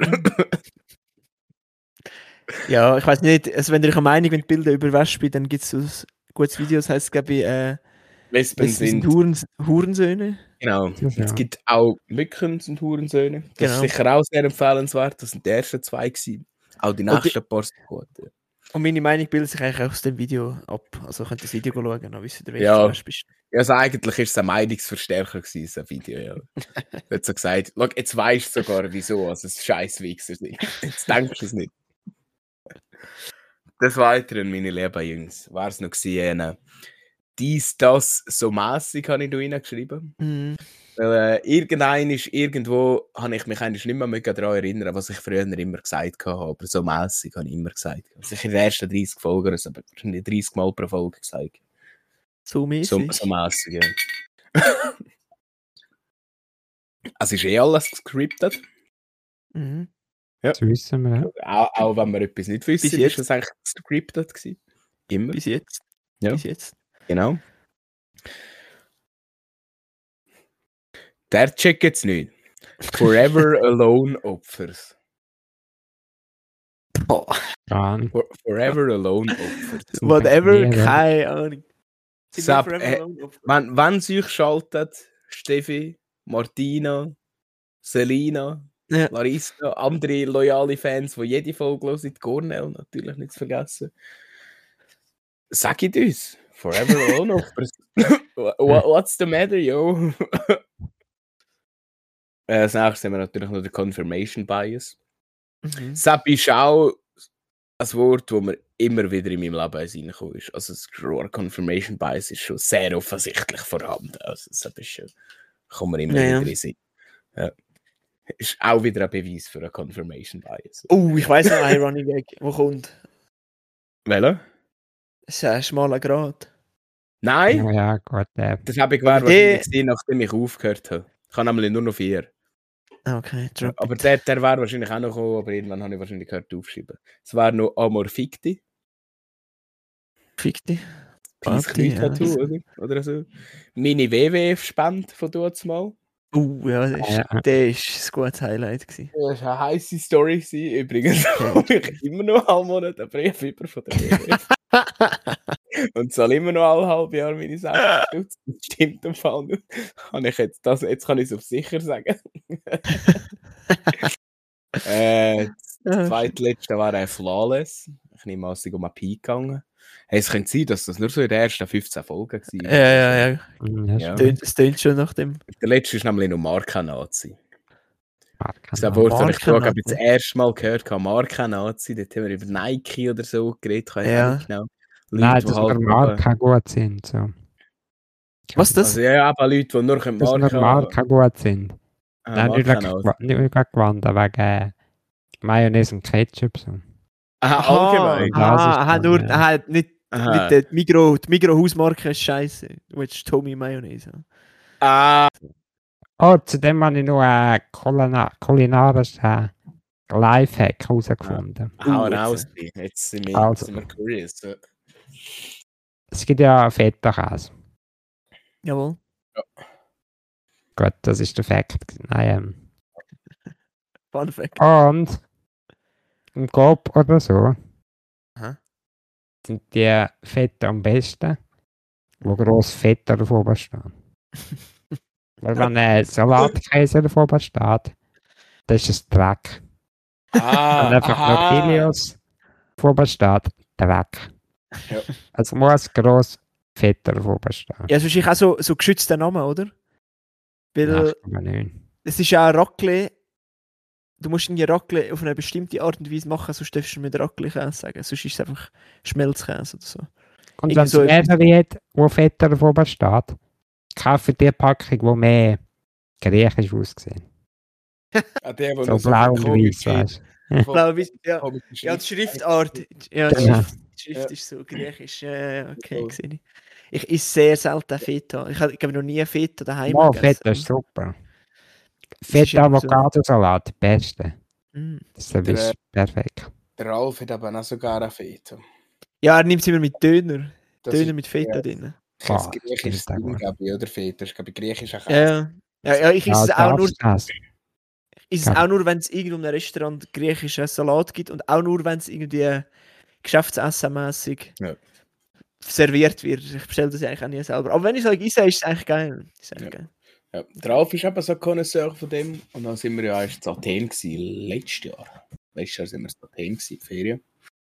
Ja, ich weiß nicht, also wenn ihr euch eine Meinung wollt bilden über Wespe, dann gibt es so ein gutes Video, das heisst, glaube ich, äh, Wespen das sind sind, Huren, Hurensöhne. genau. Das ja. Es gibt auch Mücken sind Hurensöhne. Das Genau. ist sicher auch sehr empfehlenswert. Das sind die ersten zwei gewesen. Auch die Und die- nächsten paar sind gut. Ja. Und meine Meinung bildet sich eigentlich auch aus dem Video ab. Also könnt ihr das Video schauen, dann wisst ihr, welche Ja. Wespe ist. Ja, also eigentlich ist es ein Meinungsverstärker gewesen, das Video, ja. Er hat so gesagt, schau, jetzt weisst du sogar, wieso, also es scheiß Wichser sind. Jetzt denkst du es nicht. Des Weiteren, meine lieben Jungs, war es noch gewesen, dies, das, so mässig, habe ich da reingeschrieben. Mhm. Weil, äh, irgendein ist, irgendwo, habe ich mich eigentlich nicht mehr mehr daran erinnern, was ich früher immer gesagt habe, aber so mässig habe ich immer gesagt. Also ich in den ersten dreißig Folgen, also wahrscheinlich dreißig Mal pro Folge gesagt. So mäßig. So, so mässig, ja. Also ist eh alles gescriptet. Mhm. Das wissen wir. Ja. Auch, auch wenn wir etwas nicht wissen, Bis ist jetzt. es eigentlich gescriptet gewesen. Immer, Bis jetzt. Ja. Bis jetzt. genau. Der checkt jetzt nicht. Forever Alone Opfers. Boah. Dann. For, forever Alone Opfers. Whatever, Ja, ja. keine Ahnung. Sind wir Sab, forever äh, alone auf- Wenn, wenn sie euch schaltet, Steffi, Martina, Selina, Ja. Larissa, andere loyale Fans, die jede Folge hören, Cornell natürlich nicht zu vergessen. Sag ich uns, Forever Alone Opfers. What, what's the matter, yo? Äh, Als nächstes haben wir natürlich noch den Confirmation Bias. Mhm. Das ist auch ein Wort, das mir immer wieder in meinem Leben reingekommen ist. Also das Wort Confirmation Bias ist schon sehr offensichtlich vorhanden. Also das ist schon, kommt mir immer Ja, ja. wieder in den Sinn. Ja. Ist auch wieder ein Beweis für einen Confirmation Bias. Oh, ich weiss noch einen Running Gag, wo kommt. Welcher? Es ist ein schmaler Grat. Nein, Ja, ja, gut. Äh, das habe ich wäre Aber wahrscheinlich die- gewesen, nachdem ich aufgehört habe. Ich habe nämlich nur noch vier. Ah, okay, drop Aber it. der, der wäre wahrscheinlich auch noch gekommen, aber irgendwann habe ich wahrscheinlich gehört aufschreiben. Es wäre noch Amor Ficti. Fick dich. Peace Party, Tattoo, ja. oder? Oder so. Meine W W F-Spende von dort mal. Uh, ja, das ist, Ja. der ist ein gutes Highlight gewesen. Das war eine heisse Story. gewesen. Übrigens habe ich immer noch einen Monat einen Brief über von der W W F. Und zahle immer noch alle halbe Jahr meine sechzig Stutz. Das stimmt im Fall nicht. Kann ich jetzt, das, jetzt kann ich es auf sicher sagen. äh, das zweitletzte war ein Flawless. Ich nehme an, es ist um einen Peak gegangen. Hey, es könnte sein, dass das nur so in den ersten fünfzehn Folgen war. Ja, ja, ja. ja, Ja. Tönt- Es tönt schon nach dem. Der letzte ist nämlich noch Marca-Nazi. Das Wort, das ich Markennazi. habe das erste Mal gehört habe, Markennazi, dort haben wir über Nike oder so geredet, kann ich Ja. nicht genau. Nein, Leute, die dass halt wir nur- Marken gut sind. So. Was das? Also ja, aber Leute, die nur Dass wir Marken Marken gut sind. Ah, Nein, nicht wegen, Markennazi. Gewa- nicht wegen Gewand, aber wegen äh, Mayonnaise und Ketchup. So. Aha, allgemein. Das ist Aha, aha, dann, nur, äh, aha, nicht, Aha. nicht die Migro, die Migro-Hausmarke ist scheiße. Du willst Tommy Mayonnaise. Ah, Oh, zudem habe ich noch einen kulina kulinarischen äh, Lifehack herausgefunden. hau Uh, raus. jetzt. Jetzt sind wir, Also. sind wir curious. Es gibt ja Feta-Käse. Jawohl. Gut, das ist der Fakt. Nein, Fun Fact. ähm. Und im Coop oder so Aha. sind die Fette am besten, wo gross Fett drauf oben stehen. Weil wenn ein Salatkäse drauf oben steht, das ist es Dreck. Ah, Wenn einfach nur aha. Helios drauf oben steht, Dreck. Ja. Also muss gross Fett drauf oben stehen. Ja, es ist wahrscheinlich auch so, so geschützter Name, oder? Weil Nein, aber nicht. es ist ja ein Raclette. Du musst irgendwie Raclette auf eine bestimmte Art und Weise machen, sonst darfst du mit Raclette-Käse sagen. Sonst ist es einfach Schmelzkäse oder so. Und Irgendwie wenn es so mehrere hat, wo Fett drauf oben steht, kaufe die Packung, die mehr griechisch aussehen. Ah, der, der So noch blau und komisch weiß, weißt du. Von- Blau, wie- ja, komische ja, die Schrift. Schriftart. Ja, die Genau. Schrift, die Schrift Ja. ist so griechisch. Ja, ja, ja, okay, Voll. sehe ich. Ich esse sehr selten Feta. Ich habe ich habe noch nie Feta daheim Oh, gegessen. Fett ist super. ist Fett irgendwie so- Avocado-Salat, beste. Mm. Das ist Der- perfekt. Der Ralf hat aber auch sogar eine Feta. Ja, er nimmt es immer mit Döner. Das Döner ist mit Feta ja, drin. kein Ah, griechisches das ist auch Ding, gut. glaube ich, oder Feta. Ich glaube, griechischer Käse. Ja, ja. Ja, ja, ich esse es Ja, auch nur, darfst ist es Gerne. auch nur, wenn es irgendwo in einem Restaurant griechischen Salat gibt und auch nur, wenn es irgendwie geschäftsessen-mässig Ja. serviert wird. Ich bestelle das eigentlich auch nie selber. Aber wenn ich sage, esse, ist es eigentlich geil. Ist eigentlich Ja. geil. Ja, der Ralf ist eben so ein Connoisseur von dem. Und dann sind wir ja erst in Athen gewesen, letztes Jahr. Letztes Jahr sind wir in Athen gewesen, in die Ferien.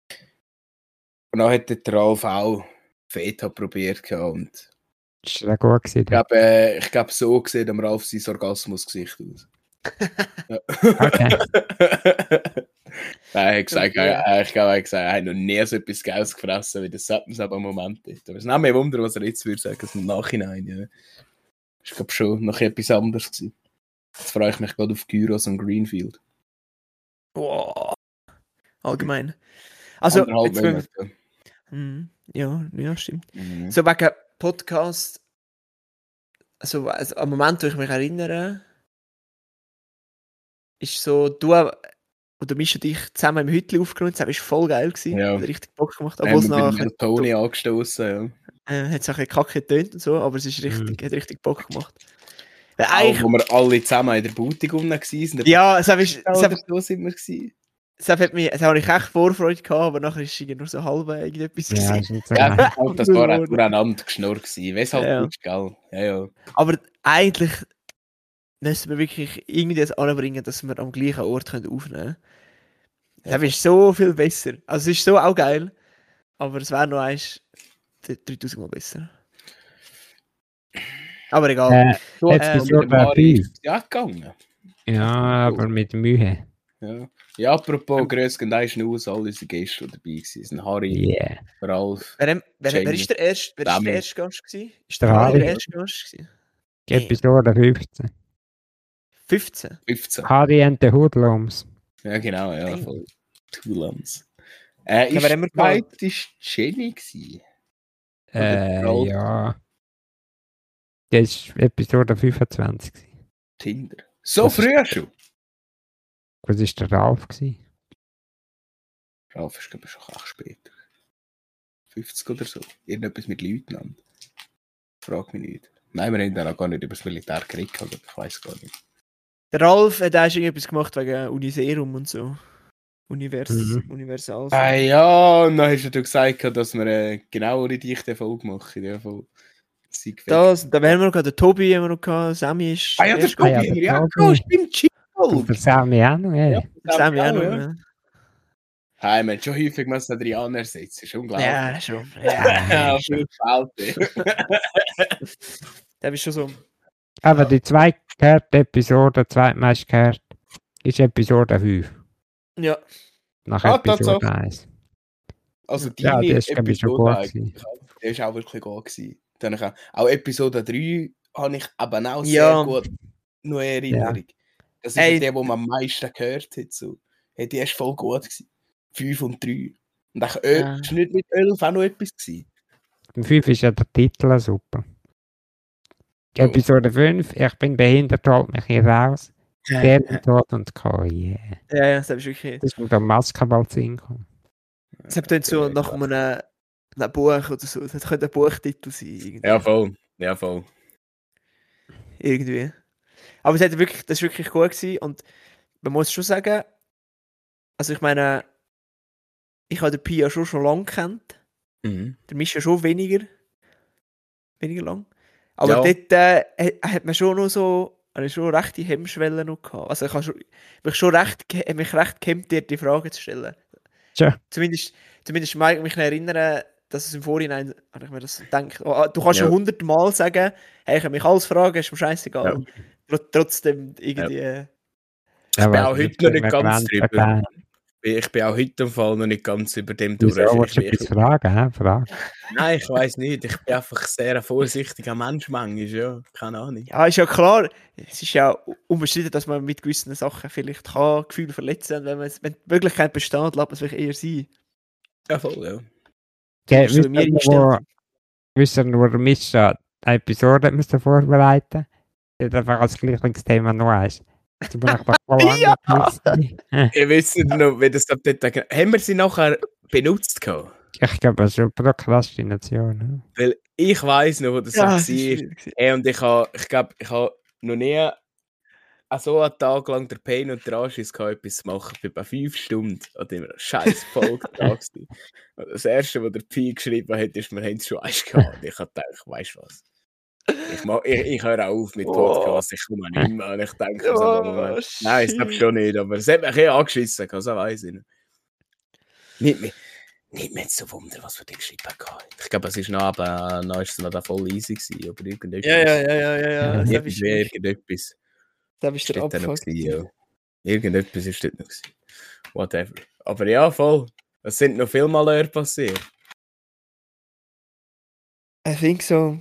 Und dann hat der Ralf auch Feta probiert gehabt. Und Das war gut gewesen. ich glaube, äh, ich glaube, so sieht am Ralf sein Orgasmusgesicht aus. Ja. Okay. Nein, er hat gesagt, Okay. äh, ich glaube, er hat gesagt, er hat noch nie so etwas Geiles gefressen, wie das sagt man es aber im Moment nicht. Aber es ist nicht mehr Wunder, was er jetzt würde sagen, im Nachhinein. Ja. Ich glaube schon noch etwas anderes gewesen. Jetzt freue ich mich gerade auf Gyros und Greenfield. Wow. Allgemein. Also, Anderthalb jetzt wenn wir, Monate. Mhm. ja, ja, stimmt. Mhm. So wegen Podcast, also, also am Moment, wo ich mich erinnere, ist so, du oder Misch und ich zusammen im Hütli aufgenommen, das war voll geil gewesen, Ja. hat richtig Bock gemacht, Dann obwohl es haben wir noch bei Tony angestoßen. Ja. äh, hat es auch ein bisschen kacke getönt und so, aber es ist richtig, hat richtig Bock gemacht. Weil Auch, eigentlich, wo wir alle zusammen in der Boutique rum waren. ja, es ist, es Oder hat, so sind wir gewesen. es hat mich, es habe ich echt Vorfreude gehabt, aber nachher ist es nur so halb irgendetwas Ja, gewesen. ist nicht so Ja, geil. das war auch durcheinander geschnurrt gewesen. Weshalb Ja. gut, gell? Ja, ja. Aber eigentlich müssen wir wirklich irgendwie das anbringen, dass wir am gleichen Ort können aufnehmen können. Das ist so viel besser. Also es ist so auch geil, aber es wäre noch eins dreitausend Mal besser. Aber egal. Äh, Du Jetzt hast bist mit du dem dabei. Mari ja gegangen. ja, aber mit Mühe. Ja, ja apropos grüß und eins aus, alle unsere Gäste, die dabei waren. sind Harry, Yeah. Ralf. Wer, wer, wer Jamie. ist der erste, wer ist Dami. der erste Gast gewesen? Ist Der der Harry Harry. der erste Gast gewesen? Die Episode fünfzehn. fünfzehn? fünfzehn. Harry and the Hoodlums. Ja, genau, ja, Hey. voll. Tulans. Äh, Ja, ist wer haben wir zweit ist Jenny gewesen. Äh, Ralf. ja. Das war Episode fünfundzwanzig. gewesen. Tinder. So Das ist- früh schon? Was war der Ralf? gewesen? Ralf ist, glaube ich, schon echt später. fünfzig oder so. Irgendetwas mit Leutnant. Frag mich nicht. Nein, wir haben dann auch gar nicht über das Militär geredet, aber ich weiß gar nicht. Der Ralf hat auch schon etwas gemacht wegen Uniserum und so. Univers Mhm. Universal. Ah ja, und dann hast du gesagt, dass wir eine genauere dichte Folge machen. Ja, voll. Sei gefällt. Das, da wären wir noch gehabt, der Tobi haben wir noch gehabt, Sammy ist... Ah ja, das erst Tobi, Ah ja, ja, der ja, Tobi. ja, stimmt, Und Chip-Folge. der Sammy auch noch, ey. Ja, Sammy auch noch, ja. ja. Hey, man hat schon häufig müssen Adrian ersetzen. Das ist unglaublich. Ja, schon. Ja, Ja, viel gefällt. der ist schon so... Aber die zweitgehörte Episode, zweitmeist gehört, ist Episode fünf. Ja. Nach Ah, Episode Tatsache. eins. Also Ja, deine der ist, glaube ich, schon Episode gut eigentlich, gewesen. der ist auch wirklich gut gewesen. Dann auch, auch Episode drei habe ich eben auch sehr Ja. gut noch in Erinnerung. Das ist ja Ey. der, wo man am meisten gehört hat. So. Hey, die ist voll gut gewesen. fünf und drei. Und auch Ö- Ja. ist nicht mit elf auch noch etwas gewesen? Im fünf ist ja der Titel super. Oh. Episode fünf, ich bin behindert, holt mich hier raus. Der Tod und Co. Yeah. Ja, ja, das ist wirklich. Das ist mit dem Maskenball zu hinkommen. Das hat dann so nach einem, einem Buch oder so. Das könnte ein Buchtitel sein. Irgendwie. Ja, voll. Ja, voll. irgendwie. Aber es hat wirklich, das war wirklich gut gewesen. Und man muss schon sagen, also ich meine, ich habe den Pia schon schon lange kennt. Mhm. Der Mischa schon weniger. Weniger lang. Aber Ja. dort äh, hat man schon noch so, habe ich schon rechte Hemmschwellen noch gehabt. Also ich habe schon, mich schon recht, ge- hab mich recht gehemmt, dir die Frage zu stellen. Tja. Zumindest, zumindest mag ich mich noch erinnern, dass es im Vorhinein, habe ich mir das gedacht, oh, du kannst Ja. schon hundertmal sagen, hey, ich kann mich alles fragen, ist mir scheißegal. Tr- Trotzdem irgendwie, äh, Ich bin auch heute noch nicht ganz drüber. drüber. Ich bin auch heute im Fall noch nicht ganz über dem Wieso durch. willst du Ich, etwas fragen? Hä? Frage. nein, ich weiß nicht. Ich bin einfach sehr ein vorsichtiger Mensch manchmal. Ja, keine Ahnung. ja, ist ja klar, es ist ja unbestritten, dass man mit gewissen Sachen vielleicht kann Gefühle verletzen kann, wenn, man, wenn die Möglichkeit besteht, lässt man es vielleicht eher sein. Ja, voll, ja. Okay, ist so wisst mir ihr, eingestellt. wo, wisst ihr, wo der Mischa eine Episode müsste vorbereiten? Er hat einfach als Lieblingsthema noch eins. Du bin ich doch voll Ja! angepisst. Ihr wisst noch, wie das ab dort... Haben wir sie nachher benutzt gehabt? Ich glaube, das ist schon Prokrastination. ne? Weil ich weiss noch, wo das Ja, so es ist war. schwierig gewesen. Ey, und ich habe, ich glaube, ich habe noch nie so einen Tag lang der Pain und der Anschiss gehabt, etwas zu machen. Ich bin bei fünf Stunden an dem scheiß Folge dran gewesen. Und das erste, was der Pi geschrieben hat, ist, wir haben es schon eins gehabt. Und ich habe gedacht, weißt du was? Ich, mag, ich, ich höre auch auf mit Oh. Podcasts, ich komme nicht mehr. Und ich denke, so, Oh, Moment. Nein, das glaube ich shit. schon nicht, aber es hat mich eher angeschissen, also weiss ich nicht. Nicht mehr. Nicht mehr so Wunder, was wir dir geschrieben haben. Ich glaube, es ist noch, aber noch ist es noch da voll easy gewesen, aber irgendetwas. Ja, ja, ja, ja, ja, ja. Das ist Irgendwie irgendetwas. das ist Ist der dort noch Abfuck. gewesen, ja. Irgendetwas ist dort noch gewesen. Whatever. Aber ja, voll. Es sind noch viel Malheur passiert. Ich denke so.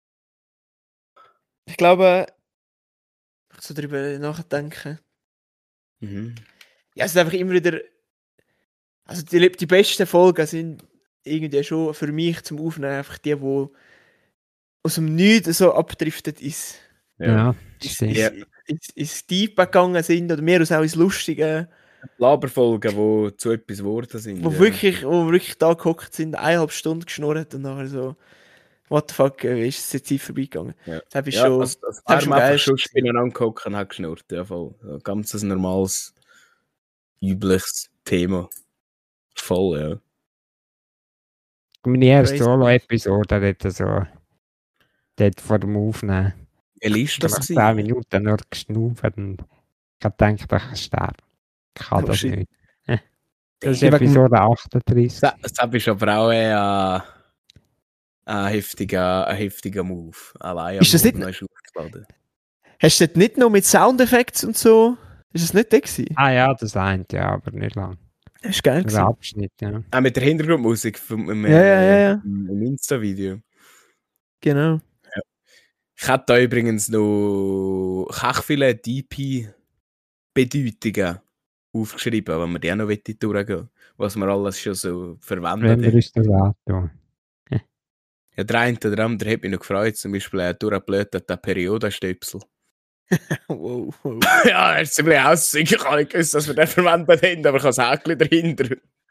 Ich glaube, ich muss so darüber nachdenken. Mhm. Ja, es ist einfach immer wieder. Also die, die besten Folgen sind irgendwie schon für mich zum Aufnehmen einfach die, die aus dem Nichts so abdriftet ist. Ja, Ins, stimmt. Ja. ins, ins, ins Deep gegangen sind oder mehr aus auch ins Lustige, Laberfolgen, die zu etwas geworden sind. wo ja. wirklich, wo wir wirklich da gehockt sind, eineinhalb Stunden geschnurrt und nachher so, what the fuck, äh, wie ist es jetzt Zeit vorbeigegangen? Ja. Das ist Ja, schon. also, das das ist haben schon wir einfach geil. schon beieinander gehockt und haben geschnurrt. Ja, voll. Ein ganz ein normales, übliches Thema. Voll, ja. Meine erste Crazy. Solo-Episode dort so. Dort vor dem Aufnehmen. Wie ist das Nach gewesen? zehn Minuten nur geschnauft und ich habe gedacht, ich kann sterben. Ich kann Oh, das shit. nicht. Das ist Ja, wegen- Episode achtunddreißig. Das, das ist aber auch ein, ein, heftiger, ein heftiger Move. Allein Ist das am nicht- Morgen hast du aufgeladen. Hast du das nicht noch mit Soundeffekten und so? Ist das nicht der gewesen? Ah ja, das eine, ja, aber nicht lang. Das ist geil Der gewesen. Abschnitt, ja. Auch mit der Hintergrundmusik vom im, Ja, ja, ja, ja. im, im Insta-Video. Genau. Ich hätte da übrigens noch echt viele D P-Bedeutungen aufgeschrieben, wenn wir die auch noch durchgehen, was wir alles schon so verwendet Wenn wir haben. uns das antun. Ja, der eine oder andere hat mich noch gefreut, zum Beispiel äh, durchgeblöteter Periodenstöpsel. Wow, wow. Ja, er ist ziemlich aussehen. Ich habe nicht gewusst, dass wir den verwendet haben, aber ich habe das Häkchen dahinter.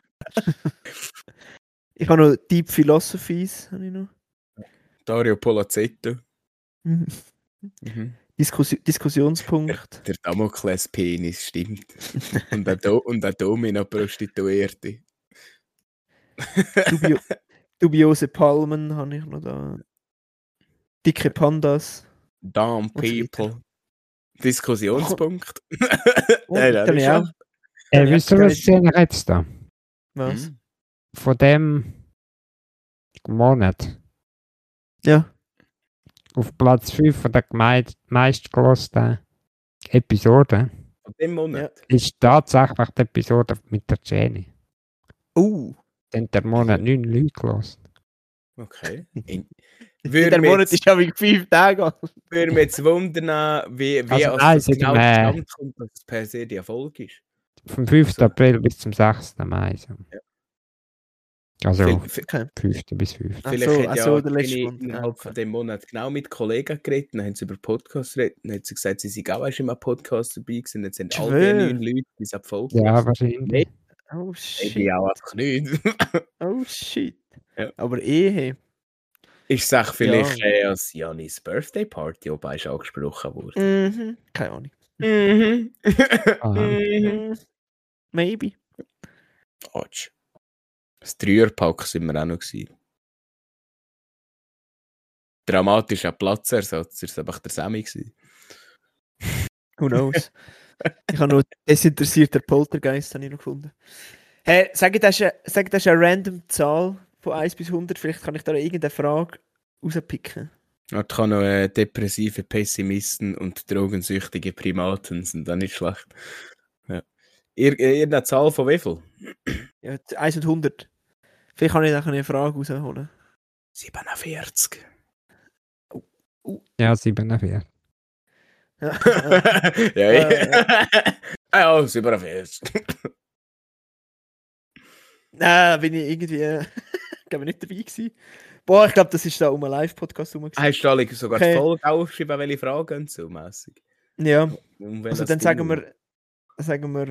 Ich habe noch Deep Philosophies. Habe ich noch. Dario Polazzetto. Mhm. Mhm. Diskussi Diskussionspunkt. Der Damokles-Penis, stimmt. und, ein Do und ein Domino-Prostituierte. Dubio dubiose Palmen habe ich noch da. Dicke Pandas. Damn Und so weiter. people. Diskussionspunkt. Oh, Nein, das dann ist ja. schon- Äh, Ja, wisst ihr, geil. was ich ihnen jetzt da? Was? Mhm. Von dem Monat Ja. auf Platz fünf von der gemeid- meistgehörsten Episoden Von dem Monat. ist tatsächlich die Episode mit der Jenny. Uh, Dann der Monat neun Leute gelassen. Okay. In, der würde mich Monat jetzt, ist ja wie fünf Tage alt. würde mich jetzt wundern, wie, wie Also als nein, das seit genau dem, äh, zustande kommt, dass es per se die Erfolg ist. Vom fünften Also- April bis zum sechsten Mai. So. Ja. Also Viel- viel- Okay. fünften bis fünften. Ach Vielleicht so, hat ach ja so, der letzte Jenny Monat. innerhalb Ja, von okay. dem Monat genau mit Kollegen geredet, dann haben sie über Podcasts geredet, dann hat sie gesagt, sie sind auch erst in einem Podcast dabei gewesen, jetzt sind all die Schwör. neun Leute bis ab Folge Ja, gelassen. wahrscheinlich. Nee. Oh Ich shit. auch einfach nicht. Oh shit. Ja. Aber eh. Ich sage vielleicht Ja. äh, als Janis Birthday Party, wobei ist angesprochen wurde. Mhm. Keine Ahnung. Mhm. Aha. Mhm. Mm, maybe. Quatsch. Das Dreierpack sind wir auch noch gewesen. Dramatischer Platzersatz, ist einfach der Sammy gewesen. Who knows? Ich habe noch desinteressierter Poltergeist habe ich noch gefunden. Hey, sag, das ist eine, sag, das ist eine random Zahl von eins bis hundert. Vielleicht kann ich da irgendeine Frage rauspicken. Ja, ich kann noch äh, depressive Pessimisten und drogensüchtige Primaten, sind dann nicht schlecht. Ja. Ir irgendeine Zahl von wie viel? Ja, eins und hundert. Vielleicht kann ich da eine Frage rausholen. siebenundvierzig. Ja, siebenundvierzig. Ja, ja, Äh. ja. Ah ja, siebenundvierzig. Nein, bin ich irgendwie äh, glaube ich nicht dabei gewesen. Boah, ich glaube, das ist da um einen Live-Podcast herum. gewesen. Hast du alle sogar Okay. die Folge aufgeschrieben, welche Fragen so mässig? Ja, Um also welches dann sagen Ding? wir, sagen wir,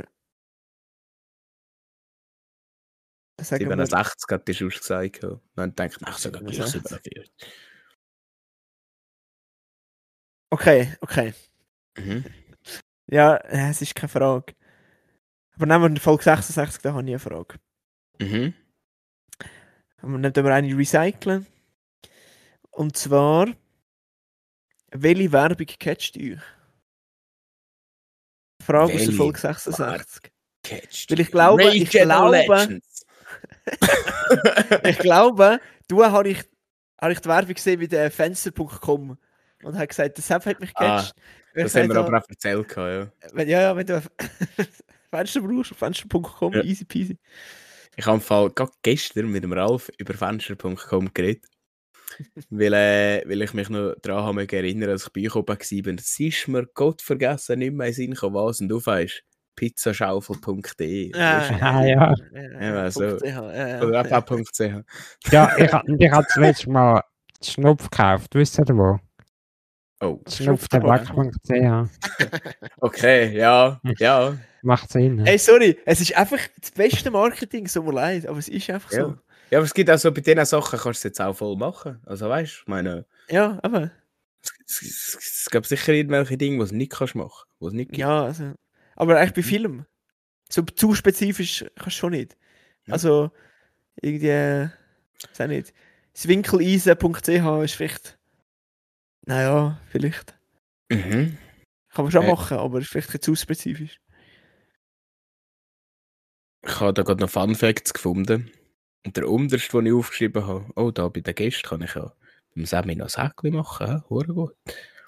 sagen wir, siebenundsechzig hat die Schuss gesagt. Ja. Dann denke ich, ach, sogar gleich siebenundsechzig. siebenundvierzig. okay, okay. Mhm. Ja, äh, es ist keine Frage. Aber nehmen wir in Folge sechsundsechzig, da habe ich eine Frage. Mhm. Und dann tun wir eine recyceln. Und zwar, welche Werbung catcht euch? Frage aus der Welche Folge sechsundsechzig. Catched. Weil ich glaube, Rage ich glaube, Legends. ich glaube, du habe ich, habe ich die Werbung gesehen bei der Fenster Punkt com und habe gesagt, das hat mich Ah, gecatcht. Weil Das ich haben wir gesagt aber auch erzählt. gehabt, Ja. habe, wenn- Ja, ja, wenn du ein Fenster brauchst, Fenster Punkt com, Ja. easy peasy. Ich habe im Fall gerade gestern mit dem Ralf über Fenster Punkt com geredet. weil, äh, weil ich mich noch daran habe mögen erinnern, als ich bei euch oben war. Es ist mir Gott vergessen, nicht mehr in den Sinn gekommen, was und du weißt, pizzaschaufel punkt de. Ah, ja. Ja, so. Punkt C H, ja, ja. Oder f a punkt c h. Ja, ich habe ich hab das letzte Mal Schnupf gekauft. Wisst ihr wo? Oh, Schnupf der Back punkt c h. okay, ja, ja. Macht Sinn. Hey, sorry, es ist einfach das beste Marketing, so mir leid, aber es ist einfach Ja. so. Ja, aber es gibt auch so, bei diesen Sachen kannst du es jetzt auch voll machen. Also weißt du, ich meine, Ja, aber, es, es, es gibt sicher irgendwelche Dinge, die du nicht kannst machen. Was nicht gibt. ja, also, aber eigentlich bei Mhm. Filmen. So zu spezifisch kannst du schon nicht. Ja. Also, irgendwie, äh, weiß auch nicht. Swinkeleisen punkt c h ist vielleicht, naja, vielleicht. Mhm. Kann man schon Äh. machen, aber ist vielleicht ein bisschen zu spezifisch. Ich habe da gerade noch Fun Facts gefunden. Und der unterste, den ich aufgeschrieben habe, oh, da bei den Gästen kann ich ja beim Sammy noch Säckchen machen. Ja, hure gut.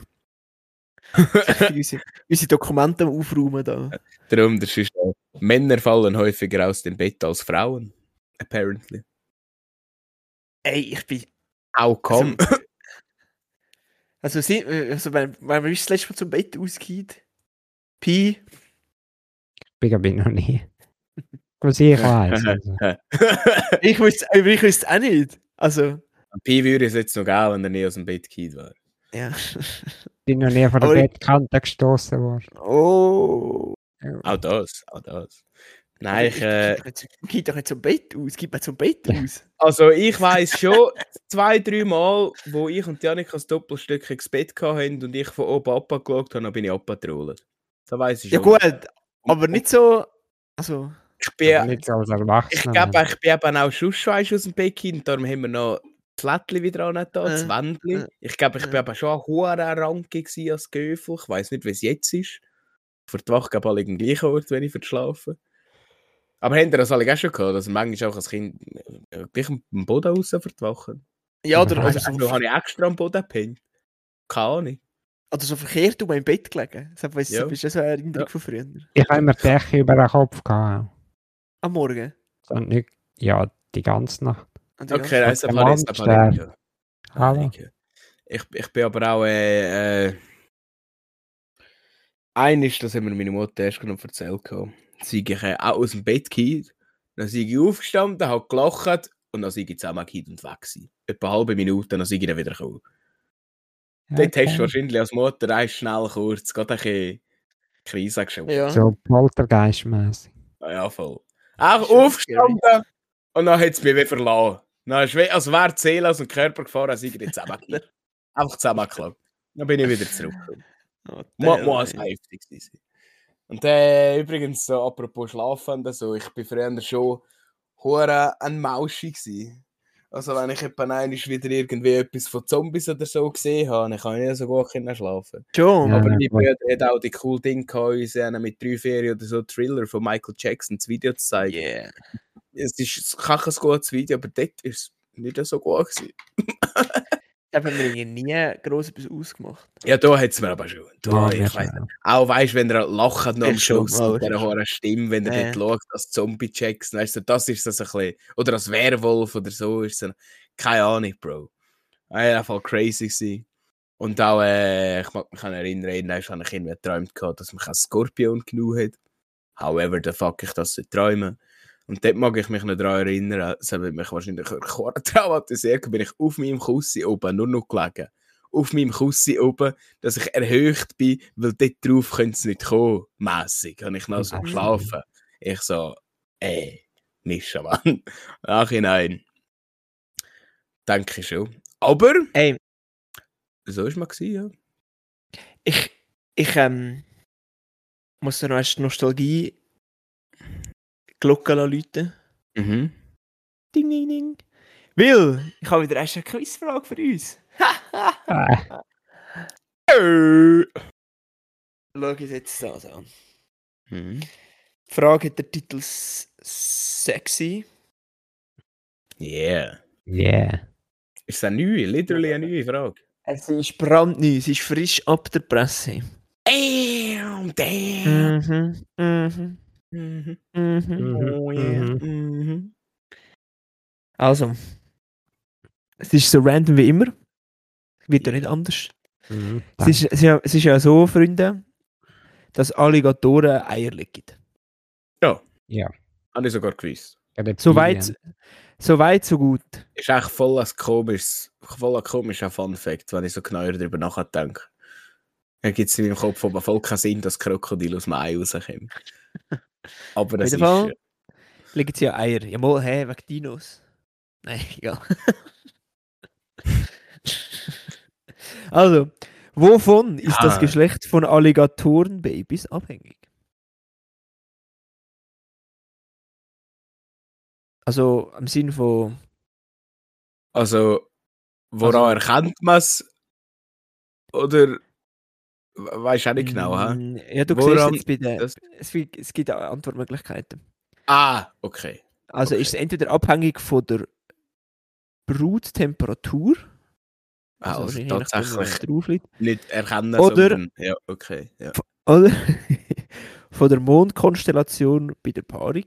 unsere, unsere Dokumente am aufräumen da. Der unterste ist, äh, Männer fallen häufiger aus dem Bett als Frauen. Apparently. Ey, ich bin. How come? Also, sie, also wenn, wenn man das letzte Mal zum Bett ausgeht. Pi. Ich bin noch nie. Was ich weiß. Also. Ich wüsste ich wüsste auch nicht. Also, Pi würde es jetzt noch geben, wenn er nie aus dem Bett geht war. ja. Ich bin noch nie von der Aber ich- Bettkante gestoßen worden. Oh. Auch das, auch das. Nein, ich, äh, Geht doch nicht zum Bett aus. Geht man zum Bett aus. also ich weiss schon zwei, drei Mal, wo ich und Janik das Doppelstück ins Bett hatten und ich von oben abgeschaut habe, dann bin ich abgetrollt. Das weiss ich Ja, schon. gut. Aber nicht so. Also. Ich bin, Aber nicht so als ich Erwachsener. glaube, ich bin eben auch schon schon aus dem Bett hin, darum haben wir noch das Lättchen wieder an, da, das Äh, Wändchen. äh, Ich glaube, ich äh. bin eben schon ein hoher Ranke gewesen als Göfel. Ich weiss nicht, wie es jetzt ist. Für die Wache glaube ich alle im gleichen Ort, wenn ich für schlafen. Aber habt ihr das alle auch schon gehabt, dass ihr manchmal auch als Kind äh, gleich am Boden raus für die Wache? Ja, oder. Ja, Also, Also, also habe ich extra am Boden gepennt. Keine Ahnung. Oder so verkehrt um im Bett gelegen. Das ist Ja. ja so eine Erinnerung Ja. von früher. Ich habe immer die Decke über den Kopf gehabt. Am Morgen. Und nicht, ja, die ganze Nacht. Und die Okay, ganze- das der habe ich das habe ich Morgenstern. nicht gehört. Hallo. Ah, okay. Ich, ich bin aber auch äh, äh, eines, das haben mir meine Mutter erst noch erzählt gehabt. Sie ich äh, auch aus dem Bett gekommen, dann sei ich aufgestanden, habe gelacht und dann sei ich zusammengekommen und weg gewesen. Etwa eine halbe Minute, dann sei ich dann wieder gekommen. Dort hast du wahrscheinlich als Mutter eins schnell kurz gerade ein bisschen Krise geschoben. Ja. So poltergeistmäßig. Ah, ja, voll. Auch Schon aufgestanden und dann hat es mich wieder verlassen. Dann ist es, als wäre die Seele aus dem Körper gefahren, als sei ich zusammengekommen. Einfach zusammengeklappt. Dann bin ich wieder zurückgekommen. Oh, Muss damn, muss ey. heftig sein. Und äh, übrigens, so apropos Schlafen, also, ich bin früher schon hure ein Mauschi gsi. Also wenn ich etwa einmal wieder irgendwie etwas von Zombies oder so gesehen habe, dann kann ich nicht so gut können schlafen. Schon. Ja. Aber mein gut. Bruder hat auch die cool Ding gehabt, uns einen mit drei Ferien oder so Thriller von Michael Jackson das Video zu zeigen. Yeah. Es ist kein gutes Video, aber dort ist es nicht so gut gewesen. Da haben wir irgendwie nie gross etwas ausgemacht. Ja, da hat es mir aber schon. Da, Ja, ich mir weiss schon. nicht. Auch weißt du, wenn er lacht noch am Ich schon, Schluss mal, mit dieser ich schon. hohen Stimme, wenn er Ja. dort schaut, als Zombie-Checks, weißt du, das ist das ein bisschen, oder als Werwolf oder so, ist es keine Ahnung, Bro. War einfach crazy gewesen. Und auch, äh, ich mag mich an erinnern, irgendwann habe ich irgendwie geträumt gehabt, dass mich ein Skorpion genommen hat. However, the fuck ich das nicht träumen. Und dort mag ich mich noch daran erinnern, es hat mich wahrscheinlich traumatisiert, bin ich auf meinem Kussi oben nur noch gelegen. Auf meinem Kussi oben, dass ich erhöht bin, weil dort drauf könnte es nicht kommen, mässig. Habe ich noch so Mhm. geschlafen. Ich so, ey, nicht schon, Mann. Nachhinein. Denke ich schon. Aber, Ey, so war es mal gewesen, ja. ich, ich ähm, muss da noch erst Nostalgie Glocke läuten. Mhm. Ding, ding, ding. Will, ich habe wieder erst eine Quizfrage für uns. Ah, Äh. Schau es jetzt so an. Mhm. Die Frage hat den Titel S- Sexy. Yeah. yeah. Ist das eine neue, literally eine neue Frage? Es ist brandneu, sie ist frisch ab der Presse. Damn, damn. Mhm, mhm, Mhm. mhm. Mhm, Oh yeah. mhm. Mhm. Also, es ist so random wie immer. Wird ja Ja. nicht anders. Mhm. Es ist, es, ist ja, es ist ja so, Freunde, dass Alligatoren Eier legen. Ja. Ja. Habe ich sogar gewusst. So weit, so weit, so gut. Ist echt voll ein komisches, voll ein komischer Fun-Fact, wenn ich so genauer darüber nachdenke. Dann gibt es in meinem Kopf aber voll keinen Sinn, dass Krokodil aus dem Ei rauskommt. Aber das Auf jeden ist... Fall legen sie ja Eier. Ja, mal, hä, wegen Dinos. Nein, egal. Also, wovon ist das Ja. Geschlecht von Alligatorenbabys abhängig? Also, im Sinn von... Also, woran Also- erkennt man es? Oder... Weißt du auch nicht genau, hä? Mm, Ja, du Woran siehst jetzt bei den... das- Es, gibt- es gibt auch Antwortmöglichkeiten. Ah, okay. Also Okay. ist es entweder abhängig von der Bruttemperatur, Ah, also, also wahrscheinlich je nachdem, tatsächlich was drauf liegt, nicht erkennen, Oder- sondern... Ja, okay. Ja. oder von der Mondkonstellation bei der Paarung,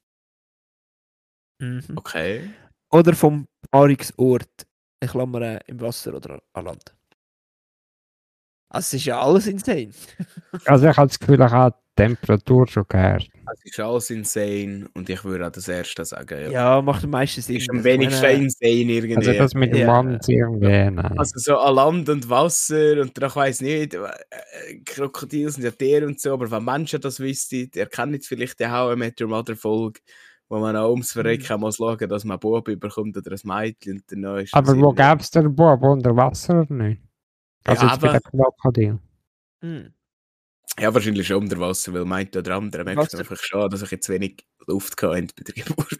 mhm. Okay. oder vom Paarungsort, in Klammern im Wasser oder an Land. Also es ist ja alles insane. Also ich habe das Gefühl, ich habe die Temperatur schon gehört. Es ist alles insane und ich würde auch das Erste sagen. Ja. Ja, macht am meisten Sinn. Ist am Also ich wenigsten meine, insane irgendwie. Also das mit dem Ja. Mann irgendwie, nein. Also so an Land und Wasser und ich weiss nicht, äh, Krokodile sind ja Tiere und so, aber wenn Menschen das wüssten, ihr kennt vielleicht die How I Met Your Mother Folge, wo man auch ums Verrecken muss schauen, dass man einen Bub überkommt oder ein Mädchen und dann ist Aber es wo irgendwie- gäbe es den Bub unter Wasser oder nicht? Also Ja, jetzt bei aber- den Krokodil. hm. Ja, wahrscheinlich schon unter Wasser, weil meint der andere merkt Wasser- einfach schon, dass ich jetzt wenig Luft hatte bei der Geburt.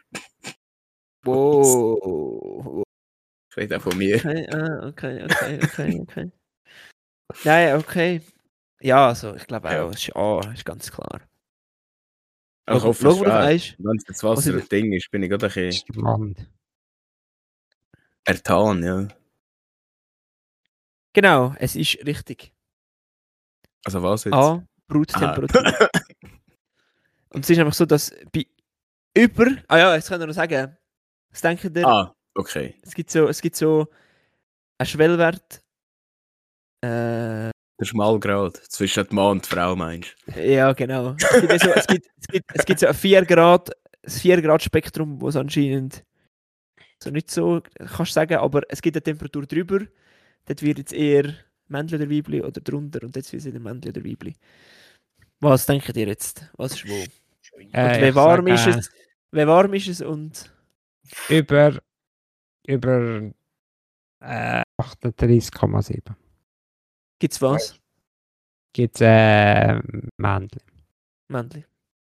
Wow. Ich rede auch von mir. Okay, ah, okay, okay, okay, okay. Nein, okay. Ja, also ich glaube Ja. auch, es ist A, ist ganz klar. Ich hoffe, Schau es mal auf wäre. eins. Wenn es das Was Wasser ist- ein Ding ist, bin ich gerade ein Das bisschen ist der Mann. ertan, ja. Genau, es ist richtig. Also was jetzt? A, Bruttemperatur. Ah. Und es ist einfach so, dass bei über... Ah ja, jetzt kann ich noch sagen. Was denkt ihr? Ah, okay. Es gibt so, es gibt so einen Schwellwert. Äh, Der Schmalgrad zwischen Mann und Frau, meinst du? Ja, genau. Es gibt, so, es gibt, es gibt, es gibt so ein vier Grad, ein vier Grad Spektrum, wo es anscheinend so nicht so kannst du sagen, aber es gibt eine Temperatur drüber. Dort wird jetzt eher Männchen oder Weibli oder drunter und jetzt wird es wieder Männchen oder Weibli. Was denkt ihr jetzt? Was ist wo? Äh, und wie warm sag, ist es? Wie warm ist es und... Über, über äh, achtunddreißig Komma sieben. Gibt's was? Gibt es äh, Männchen. Männchen.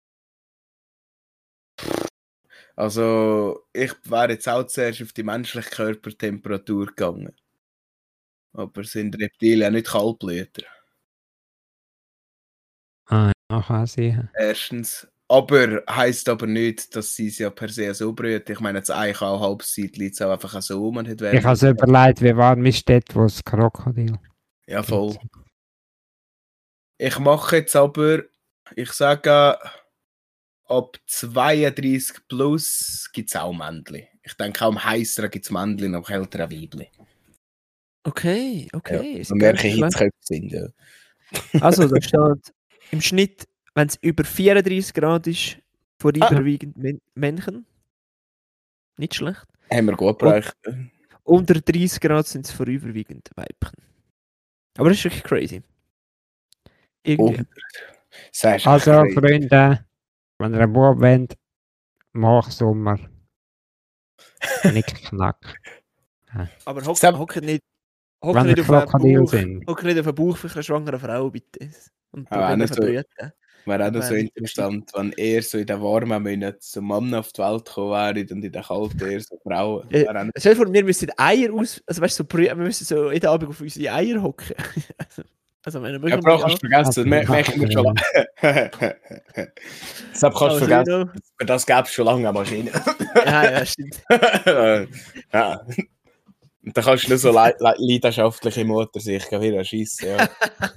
Also, ich wäre jetzt auch zuerst auf die menschliche Körpertemperatur gegangen. Aber sind Reptilien nicht Kaltblüter? Ah, ja, kann sein. Erstens. Aber heisst aber nicht, dass sie es ja per se so brüten. Ich meine, das Ei kann auch halbzeit liegt es auch einfach so um und hat Ich habe so überlegt, wie warm ist dort, wo das Krokodil. Ja, voll. Ich mache jetzt aber, ich sage, ab zweiunddreißig plus gibt es auch Männchen. Ich denke, auch am heißeren gibt es Männchen, am kälteren Weibchen. Okay, okay. Ja, so merke Hitzköpfe sind, ja. Also, da steht im Schnitt, wenn es über vierunddreißig Grad ist, vorüberwiegend ah. Männchen. Nicht schlecht. Haben wir gut gebraucht. Unter dreißig Grad sind es vorüberwiegend Weibchen. Aber das ist wirklich crazy. Irgendwie. Oh, also, crazy. Freunde, wenn ihr einen Bub wollt, mach Sommer. Nicht knack. Ja. Aber hockt hock nicht, hock wenn nicht, auf Krokodil sind. Hock nicht auf den Bauch für eine schwangere Frau, bitte. Und ah, nicht so, wäre auch noch so interessant, wenn er so in den warmen Monaten so Mann auf die Welt gekommen wäre und in den kalten eher so Frauen. Stell dir vor, wir müssen Eier aus... Also weißt du, so, wir müssen so jeden Abend auf unsere Eier hocken. Also, meine, ja, Bro, kannst du vergessen, das merken wir schon lange. Deshalb kannst du vergessen, das gäbe es schon lange an Maschine. Ja, ja, stimmt. Ja. Und dann kannst du nur so le le leidenschaftliche Motorsicht wieder schiessen. Ja.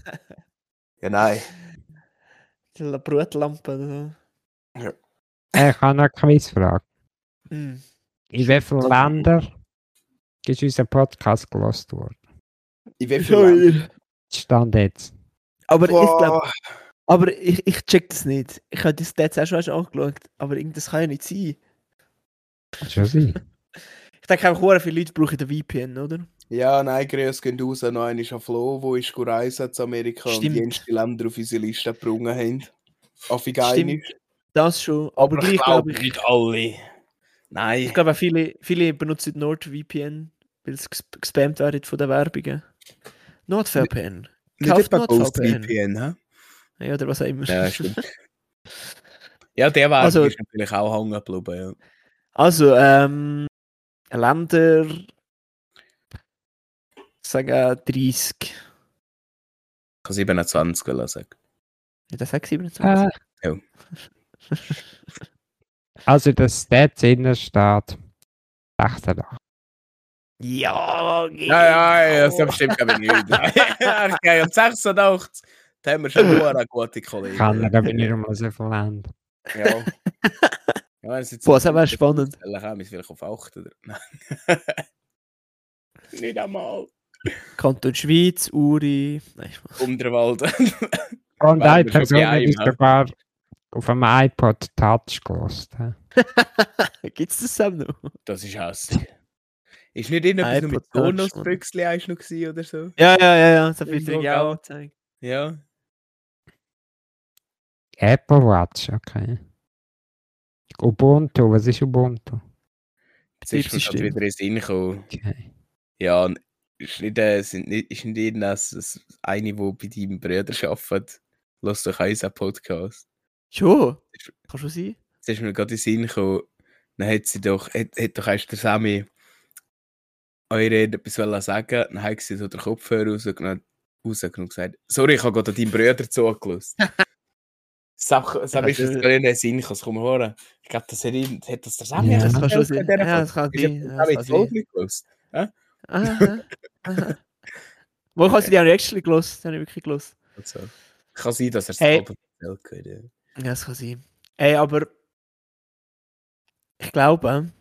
Ja, nein. Die Brutlampe oder so. Ja. Ich habe noch eine Quizfrage. Mm. In wie vielen Ländern ist unser Podcast gelost worden? In wie vielen Ländern? Stand jetzt. Aber wow. ich glaube, aber ich, ich check das nicht. Ich habe das jetzt auch schon angeschaut, aber das kann ja nicht sein. Schon sein. Ich denke einfach, viele Leute brauchen den V P N, oder? Ja, nein, Grüß gehen raus. Noch einer ist an Flo, wo ist reisen zu Amerika Stimmt. und die ersten Länder auf unsere Liste gebrungen haben. Afghanisch. Das schon. Aber, aber gleich glaube ich... nicht alle. Nein. Ich glaube auch viele, viele benutzen NordVPN, weil es gespammt werden von den Werbungen. NordVPN. Kauft NordVPN, hä? Ja, oder was auch immer. Ja, stimmt. Ja, der Werbung also, ist natürlich auch hängen geblieben, ja. Also, ähm... Länder... Ich sage dreißig. Ich kann siebenundzwanzig sagen. Ja, das sagt siebenundzwanzig. Ah. Ja. Also, das Stats innen steht sechsundachtzig. Ja, ja, ja, ja, das stimmt glaube ich nicht. Okay, und sechsundachtzig, da haben wir schon nur eine gute Kollegen. Kann er, da bin ich mal so verlangt. Ja. Ja, das Boah, das wäre spannend. Ich habe mich vielleicht auf acht oder... Nicht einmal. Kanton Schweiz, Uri... Nein, Unterwald. Und eine Person ist sogar auf einem iPod Touch gelost. Gibt es das auch noch? Das ist hässlich. Ist nicht irgendetwas nur mit Bonusbüchsli noch oder so? Ja, ja, ja, ja. Das wird ich auch gezeigt. Ja. Apple Watch, okay. Ubuntu, was ist Ubuntu? Jetzt ist mir gerade wieder in den Sinn gekommen. Okay. Ja, ist nicht, äh, sind nicht, ist nicht irgendwas, eine, die bei deinem Bruder arbeitet, lässt doch unseren Podcast. Schon? Kann schon sein. Jetzt ist mir gerade in den Sinn gekommen, dann hat sie doch, hat, hat doch erst der Sammy eure etwas sagen, dann hat sie so den Kopfhörer rausgenommen und gesagt, sorry, ich habe gerade deinem Bruder zugelassen. Das ist jetzt gar nicht in den Sinn gekommen, komm mal hören. Ich glaube, das hat, ihn, hat das der Sammy ja, das kann schon sein. Ja, das kann sein. Das habe ich voll gelöst. Aha, aha. Wo hast du die auch actually gelöst? Die habe ich wirklich gelöst. Also, kann sein, dass er es Hey. selber erzählt hat. Ja. Ja, das kann sein. Ey, aber ich glaube,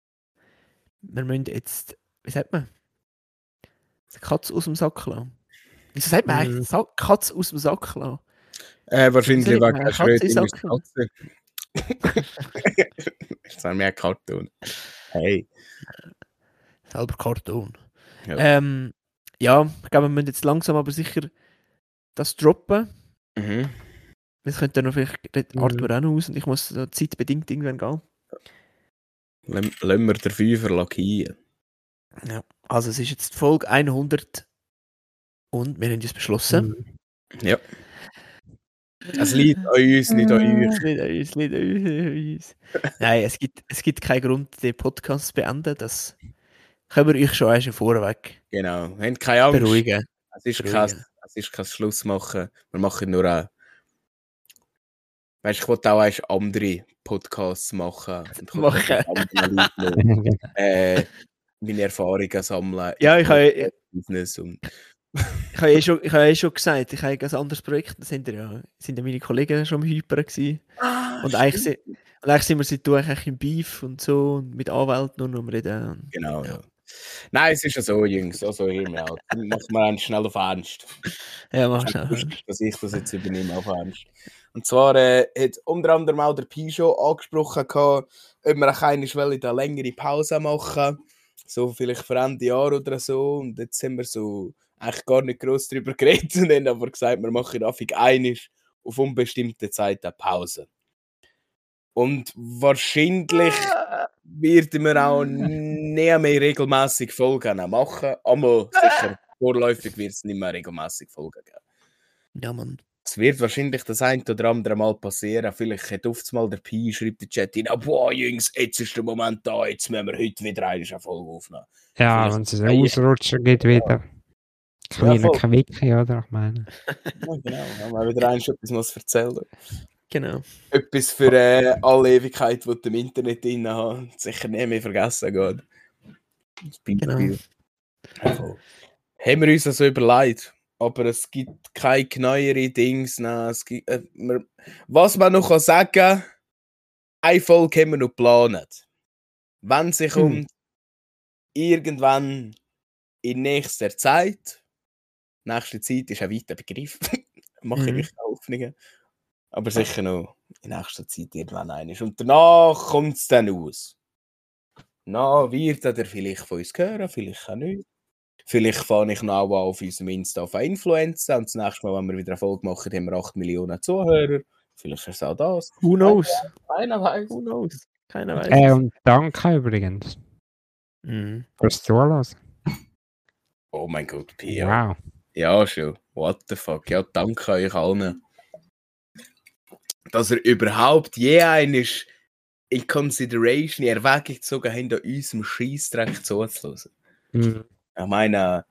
wir müssen jetzt, wie sagt man, die Katze aus dem Sack lassen. Wieso sagt man eigentlich Mhm. Sack, Katze aus dem Sack lassen? Äh, wahrscheinlich Wieso wegen nicht mal der Katze in Schrödingers Sack? Katze. Das ist mehr Cartoon. Hey. Selber Karton. Ja. Ähm, ja, ich glaube, wir müssen jetzt langsam aber sicher das droppen. Mhm. Das könnte dann noch vielleicht, dort Mhm. Arthur auch noch aus und ich muss so zeitbedingt irgendwann gehen. Lassen lassen wir den Fünfer lackieren. Ja. Also es ist jetzt Folge hundert und wir haben uns beschlossen. Mhm. Ja. Es liegt an uns, nicht an euch. Es liegt an uns, es liegt an uns. Nein, es gibt, es gibt keinen Grund, den Podcast zu beenden. Das können wir euch schon erst vorweg Genau. Habt keine Angst. beruhigen. Es ist, kein, beruhigen. es ist kein Schluss machen. Wir machen nur ein. Weißt du, ich wollte auch erst andere Podcasts machen. Und ich wollte Machen. mit anderen Leuten noch, äh, meine Erfahrungen sammeln. Ja, ich habe ich, Business und ich habe eh, schon- ich habe eh schon gesagt, ich habe ein anderes Projekt, das sind ja, sind ja meine Kollegen schon am Hyper gewesen. ah, Und eigentlich, si- und eigentlich sind wir seitdem eigentlich im Beef und so und mit Anwälten nur noch am Reden. Und Genau, ja. Ja. Nein, es ist ja so, Jungs. Also, hör mir auf. Dann machen wir einen schnell auf Ernst. Ja, Das mach ist schnell. lustig, dass ich das jetzt übernehme auf Ernst. Und zwar äh, hat unter anderem auch der Pijo angesprochen, gehabt, ob wir auch eine eine längere Pause machen. So vielleicht für Ende Jahr oder so. Und jetzt haben wir so eigentlich gar nicht gross darüber geredet und haben aber gesagt, wir machen einfach einig auf unbestimmte Zeit eine Pause. Und wahrscheinlich werden wir auch nie mehr regelmäßig Folgen machen. Aber sicher, vorläufig wird es nicht mehr regelmäßig Folgen geben. Ja, Mann. Es wird wahrscheinlich das ein oder andere Mal passieren. Vielleicht hat oft mal der Pi, schreibt der Chat in, boah, Jungs, jetzt ist der Moment da, jetzt müssen wir heute wieder eine Folge aufnehmen. Ja, Vielleicht- wenn es einen Ausrutscher gibt wieder. Kleiner voll. Quickie, oder? Ich meine. Ja, genau, haben wir wieder eins etwas noch zu erzählen. Genau. Etwas für äh, alle Ewigkeit, die du im Internet drin hast, sicher nicht mehr vergessen geht. Das Beispiel. Ja, voll. Haben wir uns also überlegt, aber es gibt keine neuere Dings. Nein, es gibt, äh, wir, was man noch kann sagen, eine Folge haben wir noch geplant. Wenn sich Hm. um irgendwann in nächster Zeit, nächste Zeit ist ein weiter Begriff, mache ich Mhm. mich Hoffnungen, aber sicher noch in nächster Zeit irgendwann eines. Und danach kommt es dann aus. Na, wird er vielleicht von uns hören, vielleicht auch nicht. Vielleicht fange ich noch auf unserem Insta auf Influencer und das nächste Mal, wenn wir wieder eine Folge machen, haben wir acht Millionen Zuhörer. Vielleicht ist es auch das. Who knows? Keiner weiß. Who knows? Keiner weiß Äh, es. und danke übrigens Mhm. fürs Zuhören. Oh mein Gott, Pia. Wow. Ja, schon. What the fuck. Ja, danke euch allen. Dass ihr überhaupt je eines in Consideration, in Erwägung gezogen habt, an unserem Scheissdreck zuzuhören. Mhm. Ich meine,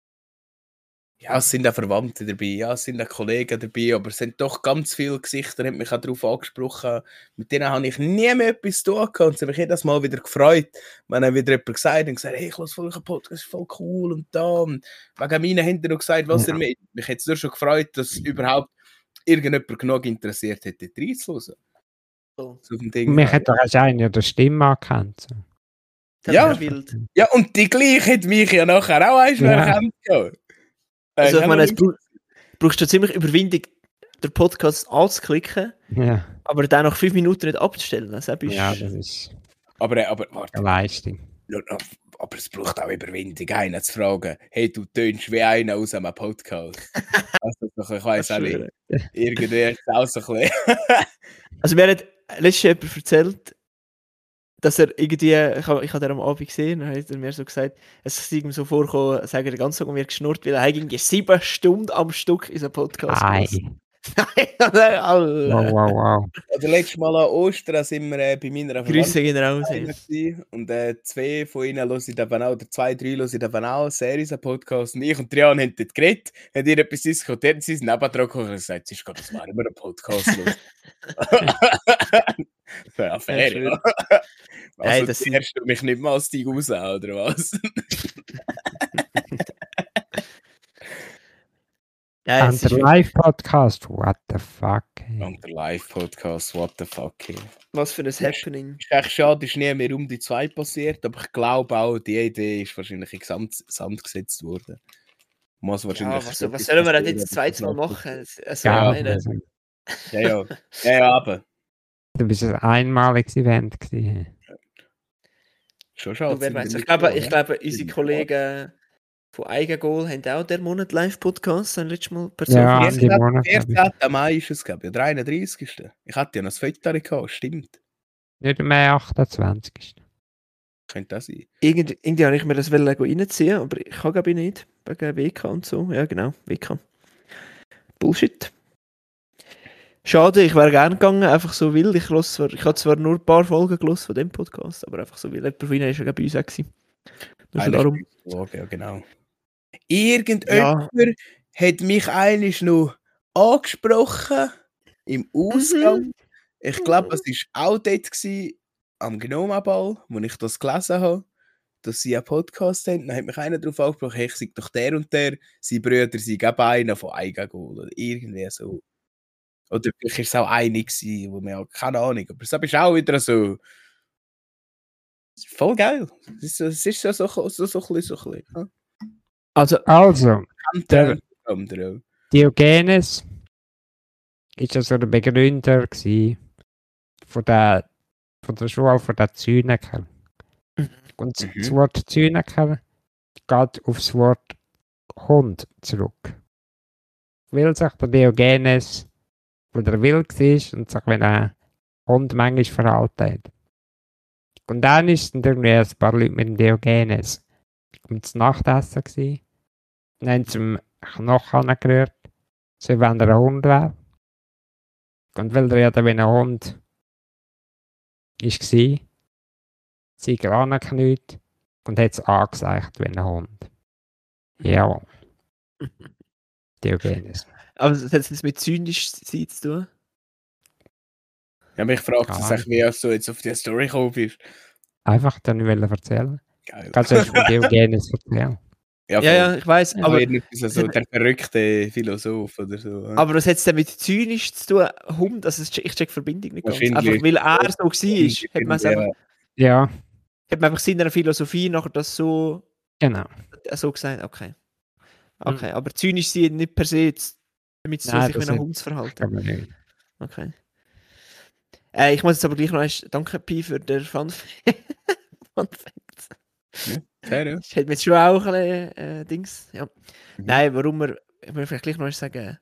ja, es sind auch Verwandte dabei, ja, es sind auch Kollegen dabei, aber es sind doch ganz viele Gesichter, haben mich auch darauf angesprochen. Mit denen habe ich nie mehr etwas zu tun gehabt und sie haben mich jedes Mal wieder gefreut, wenn dann wieder jemand gesagt hat und gesagt, hey, ich höre voll einen Podcast, das ist voll cool und da. Und wegen meinen haben noch gesagt, was Ja. er mit. Mich hat es nur schon gefreut, dass überhaupt irgendjemand genug interessiert hätte, reinzuhören. So. So auf dem Ding Mich her. hat doch erst einer der Stimme erkannt. So. Das Ja. ist wild. Ja, und die gleiche hat mich ja nachher auch erst noch Ja. erkannt. gehabt. Also Äh, ich meine, es brauch, brauchst du ziemlich Überwindung, den Podcast anzuklicken, Ja, aber dann nach fünf Minuten nicht abzustellen. Das ist ja, das ist aber, aber warte. eine Leistung. Aber es braucht auch Überwindung, einen zu fragen, hey, du tönst wie einer aus einem Podcast. Also, ich weiss auch nicht. Irgendwie ist es auch so ein bisschen. Also mir hat letztens jemand erzählt, dass er irgendwie, ich habe ich hab den am Abend gesehen, und dann hat er mir so gesagt, es ist ihm so vorgekommen, sagen er ganz so um mir geschnurrt, weil er hat irgendwie sieben Stunden am Stück in so Podcast Ei. gehört. Nein, alle. Wow, wow, wow. Also, letztes Mal an Ostern sind wir äh, bei meiner Grüße gehen raus. gewesen. Und äh, zwei von ihnen hören eben auch, oder zwei, drei hören eben auch Series, einen Podcast. Und ich und Trian haben dort geredet, haben ihr etwas diskutiert, sie sind nebendran gekommen und gesagt, es ist gerade, das war immer ein Podcast. Ja, fair, Ja, ja. Also, Nein, das sind- zuerst du mich nicht mal als Ding raus, oder was? Ja, Und es der ist, Live-Podcast, what the fuck? Hey. Und der Live-Podcast, what the fuck. Ey. was für ein Happening. Ist echt schade, ist nie mehr um die zwei passiert, aber ich glaube auch, die Idee ist wahrscheinlich in Gesamt Sand gesetzt worden. Muss Ja, wahrscheinlich was, etwas was sollen wir denn passieren, jetzt dass das zweites Mal noch- machen? Also, Ja, ich Ja, meine, also, Ja, ja. Ja, ja, aber. du bist ein einmaliges Event gewesen. Schon schade. du, wer sind weiß. wir Ich glaube, nicht ich so, glaube, ja? unsere Kollegen von Eigengoal haben auch den Monat Live-Podcast, haben letztes Mal per Ja, Zufall- Ende Monat. glaub ich. vierzehnten Mai ist es, glaube ich, der einunddreißigsten Ich hatte ja noch das Foto gehabt, stimmt. Nicht mehr achtundzwanzigsten Könnte das sein. Irgendwie, irgendwie habe ich mir das wollen reinziehen, aber ich kann glaube ich nicht. Wegen W K und so. Ja, genau, W K. Bullshit. Schade, ich wäre gerne gegangen, einfach so wild. Ich, höre zwar, ich habe zwar nur ein paar Folgen gelesen von dem Podcast, aber einfach so wild. Jemand von ihnen war ja glaub ich, bei uns auch. gewesen. Nur schon Einer darum. ist ja, genau. Irgendjemand Ja. hat mich eigentlich noch angesprochen im Ausgang. Mhm. Ich glaube, es war auch dort gewesen, am Gnoma-Ball, wo ich das gelesen habe, dass sie einen Podcast haben. Dann hat mich einer darauf angesprochen, hey, ich sei doch der und der, seine Brüder sind auch einer von Eigengoal oder irgendwie so. Oder vielleicht war es auch einer gewesen, wo mir keine Ahnung, aber es ist auch wieder so. Es ist voll geil. Es ist, so- es ist so, so, so, so, so, ein bisschen, so ein bisschen. Ja. Also, Also, Der- Programm drauf. Diogenes ist ja so der Begründer gewesen von der, von der Schule von der Zyniker. Und Mhm. das Wort Zyniker geht auf das Wort Hund zurück. Weil sich der Diogenes wieder wild war und sich wie ein Hund manchmal verhalten hat. Und dann ist dann irgendwie ein paar Leute mit dem Diogenes um das Nachtessen gewesen. Dann haben sie ihm Knochen gerührt, so wie wenn er ein Hund wäre. Und weil er ja dann wie ein Hund ist war, sie er angeknüht und hat es angezeigt wie ein Hund. Ja. Diogenes. aber das hat jetzt mit zynisch sein zu tun. Ja, mich fragt Keine es, wie du so jetzt auf die Story gekommen bist. Einfach dann wollen erzählen. Geil. Kannst du erst von Diogenes erzählen? Ja, Ja, ja, ich weiß, Aber aber, irgendwie so, so der verrückte Philosoph oder so. ja. aber was hat es denn mit zynisch zu tun? Hund, also ich check die Verbindung nicht ganz. Wahrscheinlich Einfach weil er so war, Irgendwie, hat man es ja. einfach, Ja, hat man einfach seiner Philosophie nachher das so, genau. so gesagt, okay. Okay, aber zynisch sein nicht per se, jetzt, damit es so Nein, sich wie das ein nicht. Hund zu verhalten. Kann man nicht. Okay. Äh, ich muss jetzt aber gleich noch einmal danke, Pi, für den Fun, Fun Fact. Fair, ja. Das hat mir jetzt schon auch ein bisschen, äh, Dings. Ja. Mhm. Nein, warum wir, ich will vielleicht gleich noch einmal sagen,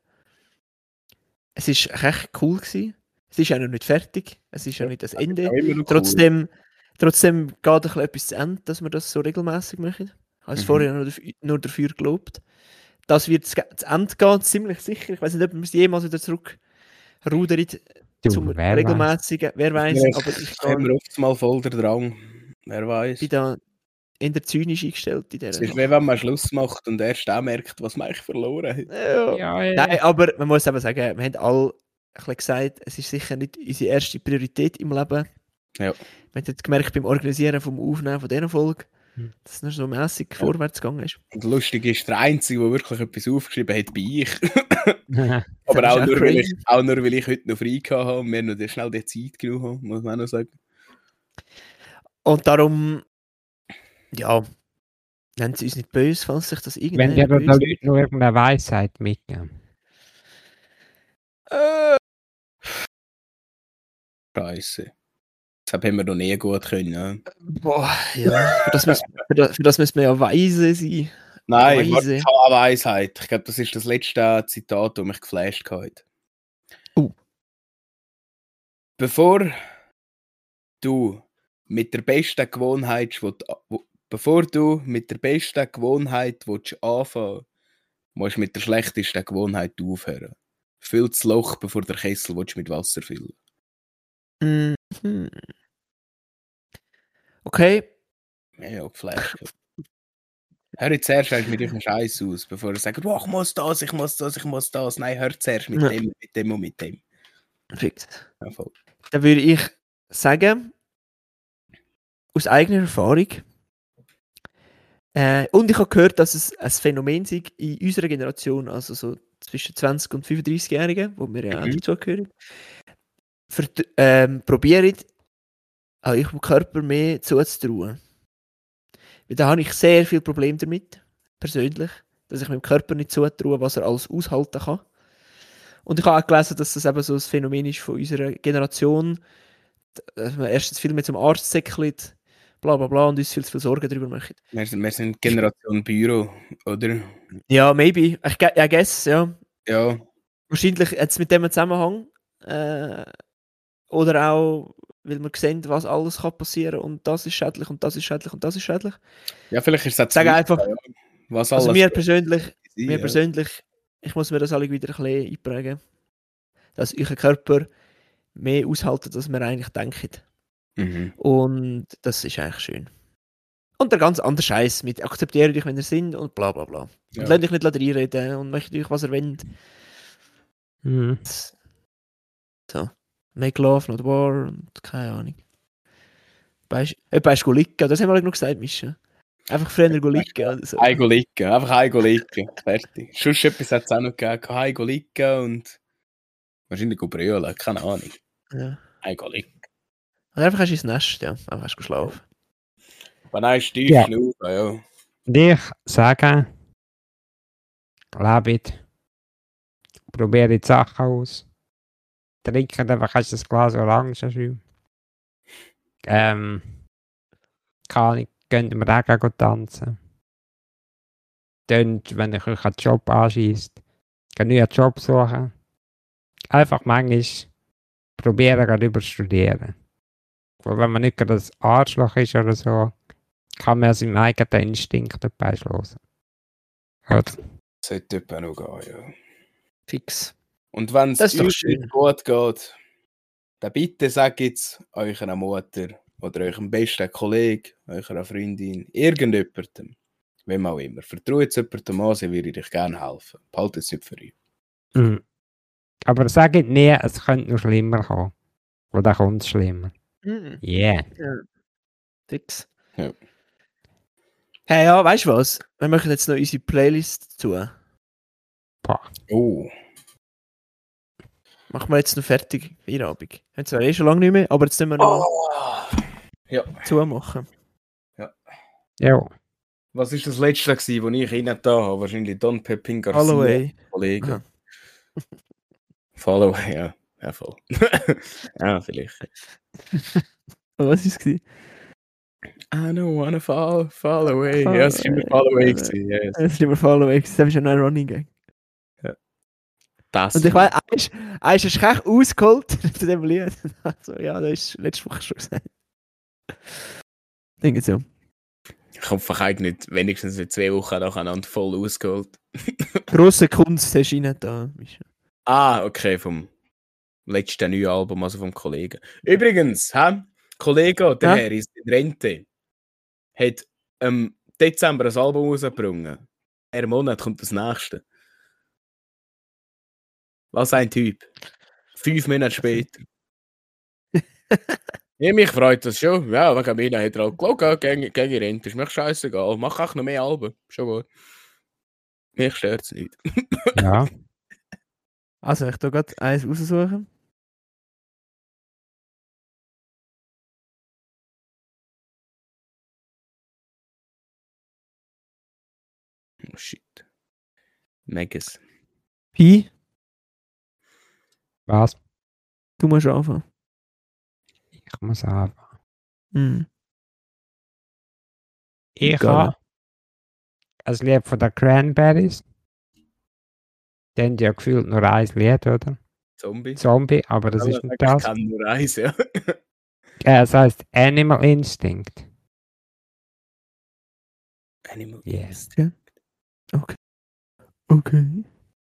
es war echt cool gewesen. Es ist ja noch nicht fertig, es ist ja, Ja, nicht das Ja, Ende. immer noch cool. Trotzdem, trotzdem geht ein bisschen etwas zu Ende, dass wir das so regelmäßig machen. Ich habe es Mhm. vorher nur dafür, nur dafür gelobt. Das wird zu zu Ende gehen, ziemlich sicher. Ich weiß nicht, ob wir es jemals wieder zurück rudern Du, zum wer weiß. regelmäßigen. Wer weiß, Vielleicht aber ich haben gehe- wir oft mal voll der Drang. Wer weiß. bin da in der zynisch eingestellt in Es dieser ist wie wenn man Schluss macht und erst dann merkt, was man eigentlich verloren hat. Ja. Ja, ja. Nein, aber man muss aber sagen, wir haben alle ein bisschen gesagt, es ist sicher nicht unsere erste Priorität im Leben. Ja. Wir haben jetzt gemerkt beim Organisieren vom Aufnehmen von dieser Folge, Hm. dass es noch so mäßig Ja. vorwärts gegangen ist. Und lustig ist, der Einzige, der wirklich etwas aufgeschrieben hat, bin ich. Das Aber ist auch auch nur, weil ich, crazy. auch nur, weil ich heute noch frei gehabt habe und mir noch schnell die Zeit genommen haben, muss man auch noch sagen. Und darum, ja, nennen Sie uns nicht böse, falls sich das Wenn irgendwann dir den böse Leuten nur irgendeine Weisheit mitgeben. Äh, Scheiße. Das haben wir noch nie gut können. Ne? Boah, ja, für das, müssen, für, das, für das müssen wir ja weise sein. Nein, Weise. warte, ich habe eine Weisheit. Ich glaube, das ist das letzte Zitat, das mich geflasht hat. Uh. Bevor du mit der besten Gewohnheit, wo, wo, bevor du mit der besten Gewohnheit willst anfangen, musst du mit der schlechtesten Gewohnheit aufhören. Füll das Loch, bevor der Kessel willst mit Wasser füllen. Mhm. Okay, Ja, ja, geflasht. Hör jetzt zuerst eigentlich mit eurem Scheiß aus, bevor ihr sagt, oh, ich muss das, ich muss das, ich muss das. Nein, hör zuerst mit Ja. dem, mit dem und mit dem. fix. Ja, voll. Dann würde ich sagen, aus eigener Erfahrung, äh, und ich habe gehört, dass es ein Phänomen sei in unserer Generation, also so zwischen zwanzig und fünfunddreißig-Jährigen, wo wir ja auch Mhm. dazugehören, vert- ähm, probieren, auch ich dem Körper mehr zuzutrauen. Weil da habe ich sehr viel Probleme damit, persönlich, dass ich meinem Körper nicht zutraue, was er alles aushalten kann. Und ich habe auch gelesen, dass das eben so ein Phänomen ist von unserer Generation, dass man erstens viel mehr zum Arzt säckelt, bla bla bla, und uns viel zu viel Sorgen darüber machen. Wir sind, wir sind Generation Büro, oder? Ja, maybe. Ich, ge- I guess, ja. Ja. Wahrscheinlich jetzt mit dem Zusammenhang. Äh, oder auch, weil wir sehen, was alles kann passieren und das ist schädlich und das ist schädlich und das ist schädlich. Ja, vielleicht ist es auch Ich sage zu einfach, ja. Was alles also mir kann persönlich, sein, mir ja. persönlich, ich muss mir das alle wieder ein bisschen einprägen, dass euer Körper mehr aushalten, als wir eigentlich denken. Mhm. Und das ist eigentlich schön. Und der ganz andere Scheiß mit akzeptiert euch, wenn ihr sind und bla bla bla. Und Ja. lasst euch nicht reinreden und macht euch, was ihr wollt. Mhm. So. Make love, not war und keine Ahnung. Jemand ist liegen, das haben wir alle genug gesagt, Mischa. Einfach früher liegen oder so. Heim liegen, einfach heim liegen. Fertig. Sonst etwas hat es auch noch gegeben. Heim liegen und wahrscheinlich brüllen, keine Ahnung. Ja. Heim liegen. Und einfach hast du ins Nest, ja. Einfach hast du geschlafen. Aber nein, tief Ja. genug, ja. Und ich sage, lebt, probiert die Sachen aus, trinkt einfach ein Glas Orangensaft. Ähm, kann ich, könnt ihr mir auch gehen tanzen. Tönt, wenn ich euch einen Job anschießt, könnt ihr einen Job suchen. Einfach manchmal probieren, gerade über studieren. Weil wenn man nicht gerade das Arschloch ist oder so, kann man seinem eigenen Instinkt dabei schlossen. Oder? Sollte etwa noch gehen, ja. Fix. Und wenn es Das ist doch euch schön. nicht gut geht, dann bitte sagt jetzt eurer Mutter oder eurem besten Kollegen, eurer Freundin, irgendjemandem, wem auch immer. Vertraut es jemandem an, sie würde euch gerne helfen. Behaltet es nicht für euch. Mhm. Aber sagt nie, es könnte noch schlimmer kommen. Oder kommt es schlimmer. Mhm. Yeah. Ja. Fix. Ja. Hey, ja, weißt du was? Wir machen jetzt noch unsere Playlist zu. Boah. Oh. Machen wir jetzt noch fertig, Feierabend. Haben zwar eh schon lange nicht mehr, aber jetzt müssen wir noch Oh. Ja. zumachen. Ja. Was war das letzte, gewesen, wo ich rein da habe? Wahrscheinlich Don Pepin Garcia, Holloway. Kollege. Aha. Follow, ja. Ja, voll. Ja, vielleicht. Was war es? gewesen? I don't wanna fall, fall away. Fall Ja, es war immer away. fall away. Ja, gewesen, yes. Das ist immer Followay, das ist ja noch ein Running Gang. Das Und ich weiß, eins eins ist echt ausgeholt zu dem Lied. Also, ja, das ist letzte Woche schon gesagt. Denke so. Ich hoffe, ich nicht wenigstens in zwei Wochen nacheinander voll ausgeholt. Grosse Kunst hast du rein da. Mischa. Ah, okay, vom letzten neuen Album, also vom Kollegen. Übrigens, hä? Kollege, der Ja? Herr ist in Rente, hat im Dezember ein Album rausgebracht. Er Monat kommt das nächste. Was ein Typ. Fünf Monate später. Ja, mich freut das schon. Ja, wegen mir hat er auch gesagt, gegen, gegen Rente. Ist mir scheißegal. Mach auch noch mehr Alben. Schon gut. Mich stört es nicht. Ja. Also, ich tu gerade eins raussuchen. Oh, shit. Megas. Pi, Was? du musst anfangen. Ich muss anfangen. Mhm. Ich Egal. habe ein Lied von den Cranberries. Die haben ja gefühlt nur ein Lied, oder? Zombie. Zombie, aber das Ja, ist nicht Ich das. kann nur eins, ja. Äh, es heißt Animal Instinct. Animal Yeah. Instinct. Okay. Okay.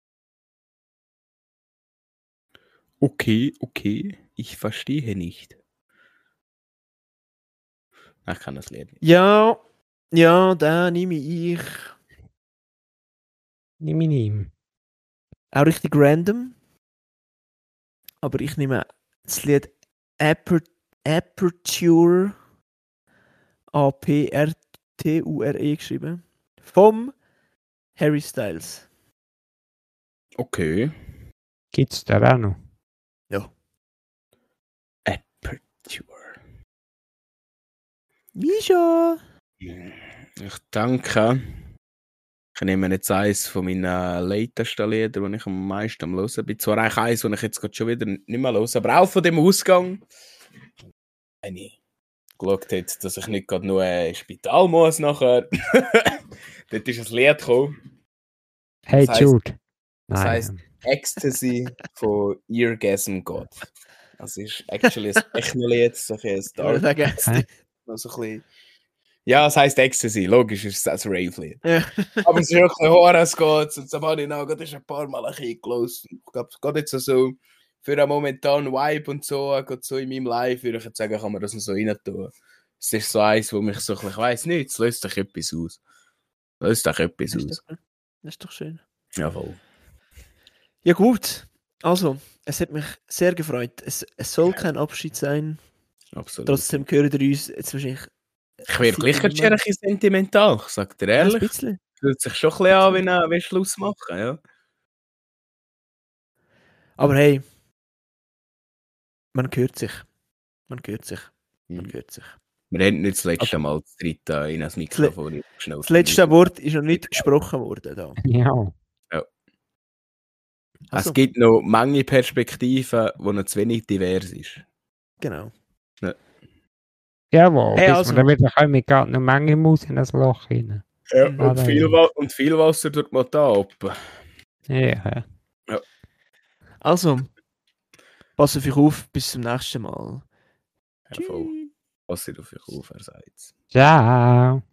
Okay, okay. Ich verstehe nicht. Ach, ich kann das Lied nicht. Ja, ja, da nehme ich Nimm ihn ihm. auch richtig random. Aber ich nehme das Lied Aper Aperture A P R T U R E geschrieben. Vom Harry Styles. Okay. Gibt's da auch noch? Ja. Aperture. Wie schon? Ich danke. Ich nehme jetzt eins von meinen latest Lieder, die ich am meisten am hören bin. Zwar eigentlich eins, das ich jetzt gerade schon wieder nicht mehr höre, aber auch von dem Ausgang. Wenn ich geschaut habe, dass ich nicht gerade nur ins Spital muss nachher. Dort ist ein Lied gekommen. Hey Das heisst- Jude. Das Nein. heisst Ecstasy von Eargasm God. Das ist actually ein Techno-Lied, so ein Ich Dark. sagen. Hä? Also ein bisschen... Ja, es heisst Ecstasy. Logisch ist es ein Rave-Lied. Ja. Aber es ist wirklich Horrors geht und so habe ich noch gerade ein paar Mal ein bisschen gehört. Ich glaube, es geht jetzt so für einen momentanen Vibe und so, geht so in meinem Live, würde ich jetzt sagen, kann man das noch so rein tun. Es ist so eins, wo mich so ein bisschen, ich weiss nicht, es löst doch etwas aus. Löst doch etwas Das ist aus. doch, das ist doch schön. Jawohl. Ja gut, also, es hat mich sehr gefreut. Es, es soll kein Abschied sein. Absolut. Trotzdem gehört ihr uns jetzt wahrscheinlich... Ich werde gleich ein bisschen sentimental, ich sage dir Ja, ein ehrlich. bisschen. Fühlt sich schon ein bisschen an, wie ein wie Schluss machen, ja. Aber hey, man hört sich. Man hört sich. Man Mhm. hört sich. Wir haben nicht das letzte Mal das dritte in das Mikrofon geschnallt. Das letzte Wort ist noch nicht gesprochen worden. Da. Ja. Also, Es gibt noch Menge Perspektiven, wo noch zu wenig divers ist. genau. Jawohl, Hey, bis also. wir dann wieder kommen, wir gehen noch Menge Maus in das Loch rein. Ja, Mhm. und, viel Wa- und viel Wasser durch die Motor. Ja. Also, pass auf euch auf, bis zum nächsten Mal. Ja, voll. Passt auf euch auf, er sagt. Ciao.